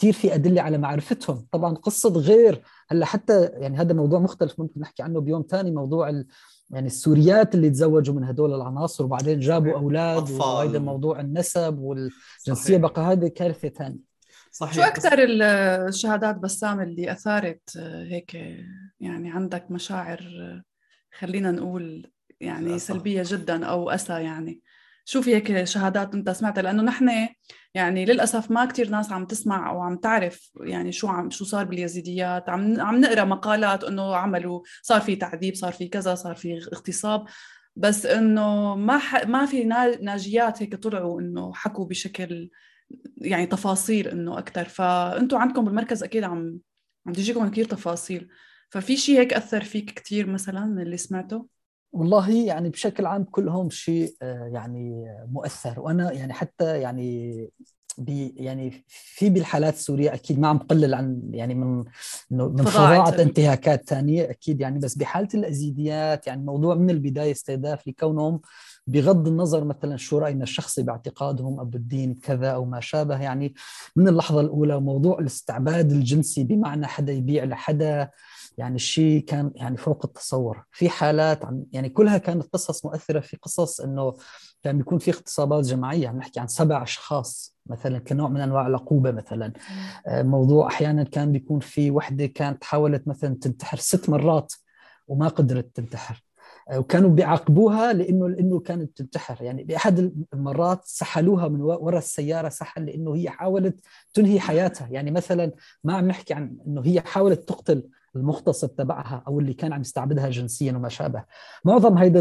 كتير في أدلة على معرفتهم. طبعا قصة غير هلا حتى يعني هذا موضوع مختلف ممكن نحكي عنه بيوم تاني، موضوع ال يعني السوريات اللي تزوجوا من هدول العناصر وبعدين جابوا صحيح. أولاد، وهذا أطفال. موضوع النسب والجنسية صحيح. بقى هذه كارثة ثانية. شو صحيح. بس أكثر الشهادات بسام اللي أثارت هيك يعني عندك مشاعر خلينا نقول يعني للأسف. سلبية جدا أو أسى؟ يعني شو في هيك شهادات أنت سمعتها؟ لأنه نحن يعني للأسف ما كتير ناس عم تسمع أو عم تعرف يعني شو عم شو صار باليزيديات. عم عم نقرأ مقالات إنه عملوا، صار في تعذيب، صار في كذا، صار في اغتصاب، بس إنه ما ح... ما في ناجيات هيك طلعوا إنه حكوا بشكل يعني تفاصيل إنه أكتر. فأنتوا عندكم بالمركز أكيد عم عم تجيكم كتير تفاصيل، ففي شيء هيك أثر فيك كتير مثلا من اللي سمعته؟ والله يعني بشكل عام كلهم شيء يعني مؤثر. وأنا يعني حتى يعني بي يعني في بالحالات السورية أكيد ما عم بقلل عن يعني من من فظاعة انتهاكات ثانية أكيد يعني، بس بحالة الأزيديات يعني موضوع من البداية استهداف لكونهم بغض النظر مثلا شو رأينا الشخصي باعتقادهم أو بالدين كذا أو ما شابه، يعني من اللحظة الأولى موضوع الاستعباد الجنسي بمعنى حدا يبيع لحدا، يعني الشيء كان يعني فوق التصور. في حالات عن يعني كلها كانت قصص مؤثرة. في قصص إنه كان بيكون في اغتصابات جماعية، عم نحكي عن سبع أشخاص مثلا كنوع من أنواع العقوبة مثلا. موضوع أحيانا كان بيكون في وحدة كانت حاولت مثلا تنتحر ست مرات وما قدرت تنتحر، وكانوا بيعاقبوها لانه لانه كانت تنتحر. يعني باحد المرات سحلوها من وراء السياره سحل لانه هي حاولت تنهي حياتها. يعني مثلا ما عم نحكي عن انه هي حاولت تقتل المغتصب تبعها او اللي كان عم يستعبدها جنسيا وما شابه. معظم هيدا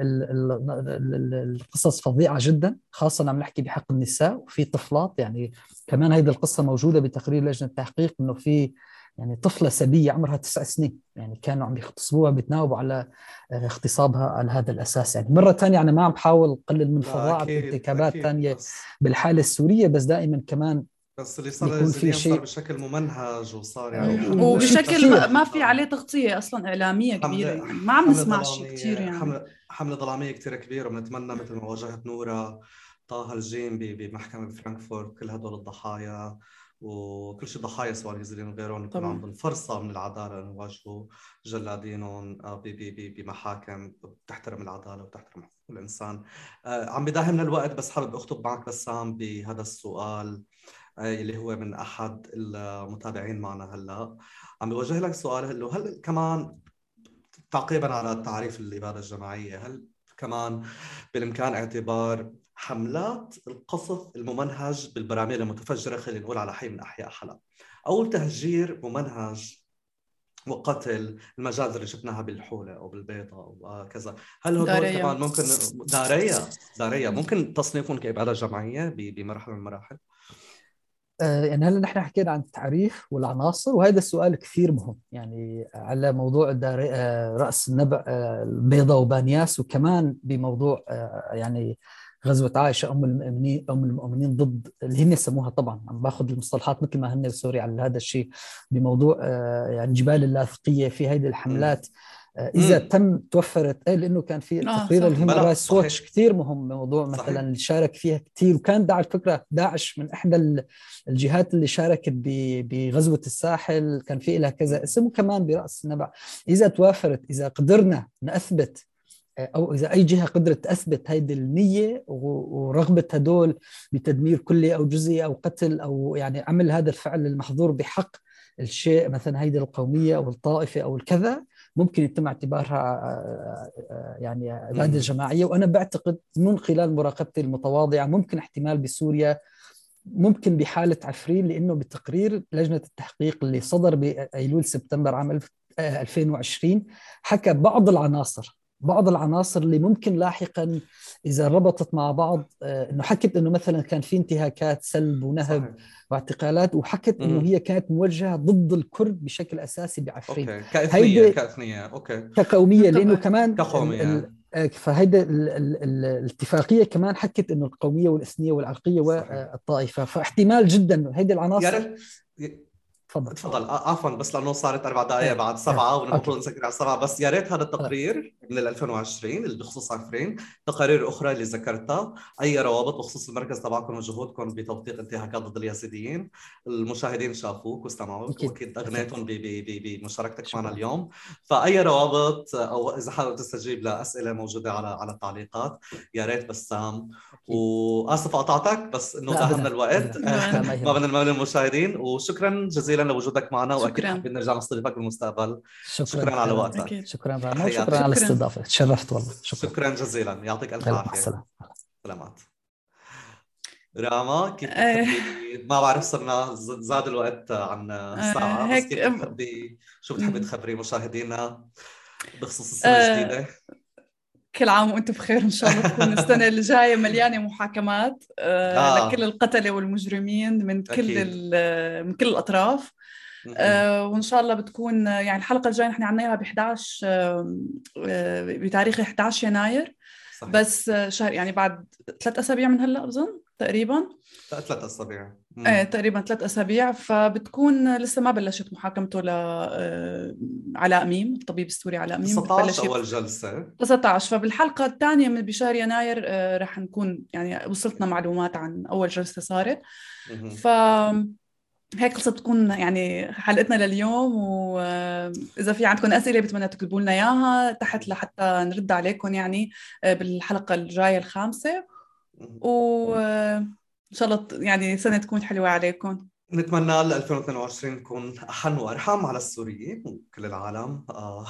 القصص فظيعه جدا، خاصه عم نحكي بحق النساء وفي طفلات. يعني كمان هيدا القصه موجوده بتقرير لجنه التحقيق انه في يعني طفلة سبية عمرها تسع سنين يعني كانوا عم يغتصبوها بتناوبوا على اغتصابها على هذا الأساس. يعني مرة تانية أنا ما عم بحاول أقلل من فظاعة ارتكابات تانية بس بالحالة السورية، بس دائما كمان بس اللي صار بيكون في صار شيء بشكل ممنهج وصار يعني وبشكل ما, ما في عليه تغطية أصلا إعلامية كبيرة، حملة يعني ما عم حملة نسمع شيء كتير ظلامية يعني. حملة حملة ظلامية كتير كبيرة، ونتمنى مثل ما واجهت نورا طه الجين بمحكمة بفرانكفورت كل هدول الضحايا وكل شيء ضحايا سواء يزيدين غيرهم يكون طبعا. عندهم فرصة من العدالة أن يواجهوا جلادينهم بمحاكم بتحترم العدالة وتحترم حقوق الإنسان. عم بداهمنا الوقت، بس حابب أخطب معك بسام بهذا السؤال اللي هو من أحد المتابعين معنا هلأ. عم بوجه لك سؤال اللي هل كمان تعقيبا على تعريف الإبادة الجماعية، هل كمان بالإمكان اعتبار حملات القصف الممنهج بالبراميل المتفجرة خلينا نقول على حي من أحياء حلب، أو تهجير ممنهج وقتل المجازر اللي شفناها بالحولة أو بالبيضة أو كذا، هل هدول دارية. كمان ممكن دارية دارية ممكن تصنيفهم كإبادة جماعية بمرحلة من المراحل؟ يعني هلا نحن حكينا عن التعريف والعناصر، وهذا السؤال كثير مهم يعني على موضوع رأس النبأ البيضاء وبانياس، وكمان بموضوع يعني غزوة عائشة أم المؤمنين أم المؤمنين ضد اللي هن يسموها، طبعا عم باخذ المصطلحات مثل ما هن سوري على هذا الشيء، بموضوع يعني جبال اللاذقية في هذه الحملات. إذا مم. تم توفرت، لأنه كان في تقرير الهيومن رايتس واتش كثير مهم بموضوع مثلا صحيح. اللي شارك فيها كثير، وكان داعش فكرة داعش من إحدى الجهات اللي شاركت بغزوة الساحل، كان في لها كذا اسم، وكمان برأس النبع. إذا توافرت، إذا قدرنا نثبت أو إذا أي جهة قدرت تثبت هيدي النية ورغبة هدول بتدمير كلي أو جزئي أو قتل أو يعني عمل هذا الفعل المحظور بحق الشيء مثلا هيدي القومية أو الطائفة أو الكذا، ممكن يتم اعتبارها يعني إبادة جماعية. وأنا بعتقد من خلال مراقبتي المتواضعة ممكن احتمال بسوريا، ممكن بحالة عفرين، لأنه بتقرير لجنة التحقيق اللي صدر بأيلول سبتمبر عام ألفين وعشرين حكى بعض العناصر بعض العناصر اللي ممكن لاحقا إذا ربطت مع بعض، إنه حكت إنه مثلا كان في انتهاكات سلب ونهب صحيح. واعتقالات، وحكت إنه هي كانت موجهة ضد الكرد بشكل أساسي بعفرين. أوكي. كإثنية كإثنية أوكي كقومية، لأنه كمان كقومية. فهيدا الاتفاقية كمان حكت إنه القومية والإثنية والعرقية والطائفة، فاحتمال جدا هيدي العناصر. تفضل تفضل. عفوا بس لانه صارت اربع دقائق إيه. بعد سبعه إيه. ونفضل نسكر على سبعه، بس يا ريت هذا التقرير من ألفين وعشرين اللي بخصوص عفرين، تقارير اخرى اللي ذكرتها، اي روابط بخصوص المركز تبعكم وجهودكم بتوثيق انتهاكات ضد اليزيديين، المشاهدين شافوك واستمعوك أكيد. واكيد اغنيتهم ب- ب- ب- بمشاركتك شكراً. معنا اليوم. فاي روابط او اذا حابب تستجيب لاسئله موجوده على على التعليقات يا ريت بسام. واسف قطعتك بس انه لا زهمنا أبداً. الوقت. لا، ما ما يهمك. بدنا نمل المشاهدين، وشكرا جزيلا لوجودك معنا، واكيد شكراً. حابين نرجع نستضيفك بالمستقبل. شكرا شكرا على خيرات. وقتك. أكيد. شكرا راما، تحياتي. وشكرا على شكراً. الاستضافة، تشرفت والله. شكرا. شكرا جزيلا، يعطيك الف مع عافيه. السلامة. سلامات. راما كيف آه، بتحبي، ما بعرف صرنا ز- زاد الوقت عن ساعه، بس هيك كيف أم- بتحبي، شو بتحبي مم. تخبري مشاهدينا بخصوص السنه آه، الجديده؟ كل عام وانتم بخير، ان شاء الله تكون السنه الجايه مليانه محاكمات آه، لكل اه القتله والمجرمين من كل اكيد. ال- من كل الاطراف. م-م. آه، وان شاء الله بتكون يعني الحلقه الجايه نحن عنا اياها ب إحدى عشر آه، آه، بتاريخ إحدى عشر يناير. صحيح. بس آه، شهر يعني بعد ثلاث اسابيع من هلا بظن تقريبا. ثلاث اسابيع. ايه تقريبا ثلاث اسابيع، فبتكون لسه ما بلشت محاكمته ل آه، علاء ميم، الطبيب السوري علاء ميم. تسعة عشر بتبلش اول جلسه. تسعة عشر، فبالحلقه الثانيه من بشهر يناير آه، رح نكون يعني وصلتنا معلومات عن اول جلسه صارت. م-م. ف هيك قصة تكون يعني حلقتنا لليوم، وإذا في عندكم أسئلة بتمنى تكتبوا لنا إياها تحت لحتى نرد عليكم يعني بالحلقة الجاية الخامسة. م-م. وإن شاء الله يعني سنة تكون حلوة عليكم. نتمنى ل ألفين واثنين وعشرين تكون أحن وأرحم على السوريين وكل العالم. آه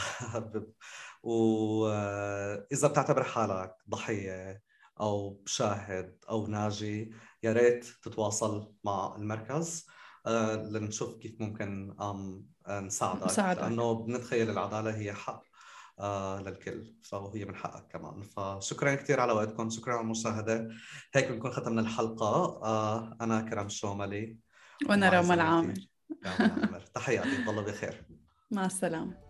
وإذا بتعتبر حالك ضحية أو شاهد أو ناجي، يا ريت تتواصل مع المركز آه لنشوف كيف ممكن آم نساعدك، مساعدك. لأنه بنتخيل العدالة هي حق آه للكل، فهي من حقك كمان. فشكرا كثير على وقتكم، شكرا على المشاهدة. هيك بنكون ختمنا الحلقة. آه أنا كرم الشوملي وأنا راما العامر. راما العامر. تحياتي، تضلوا بخير. مع السلامة.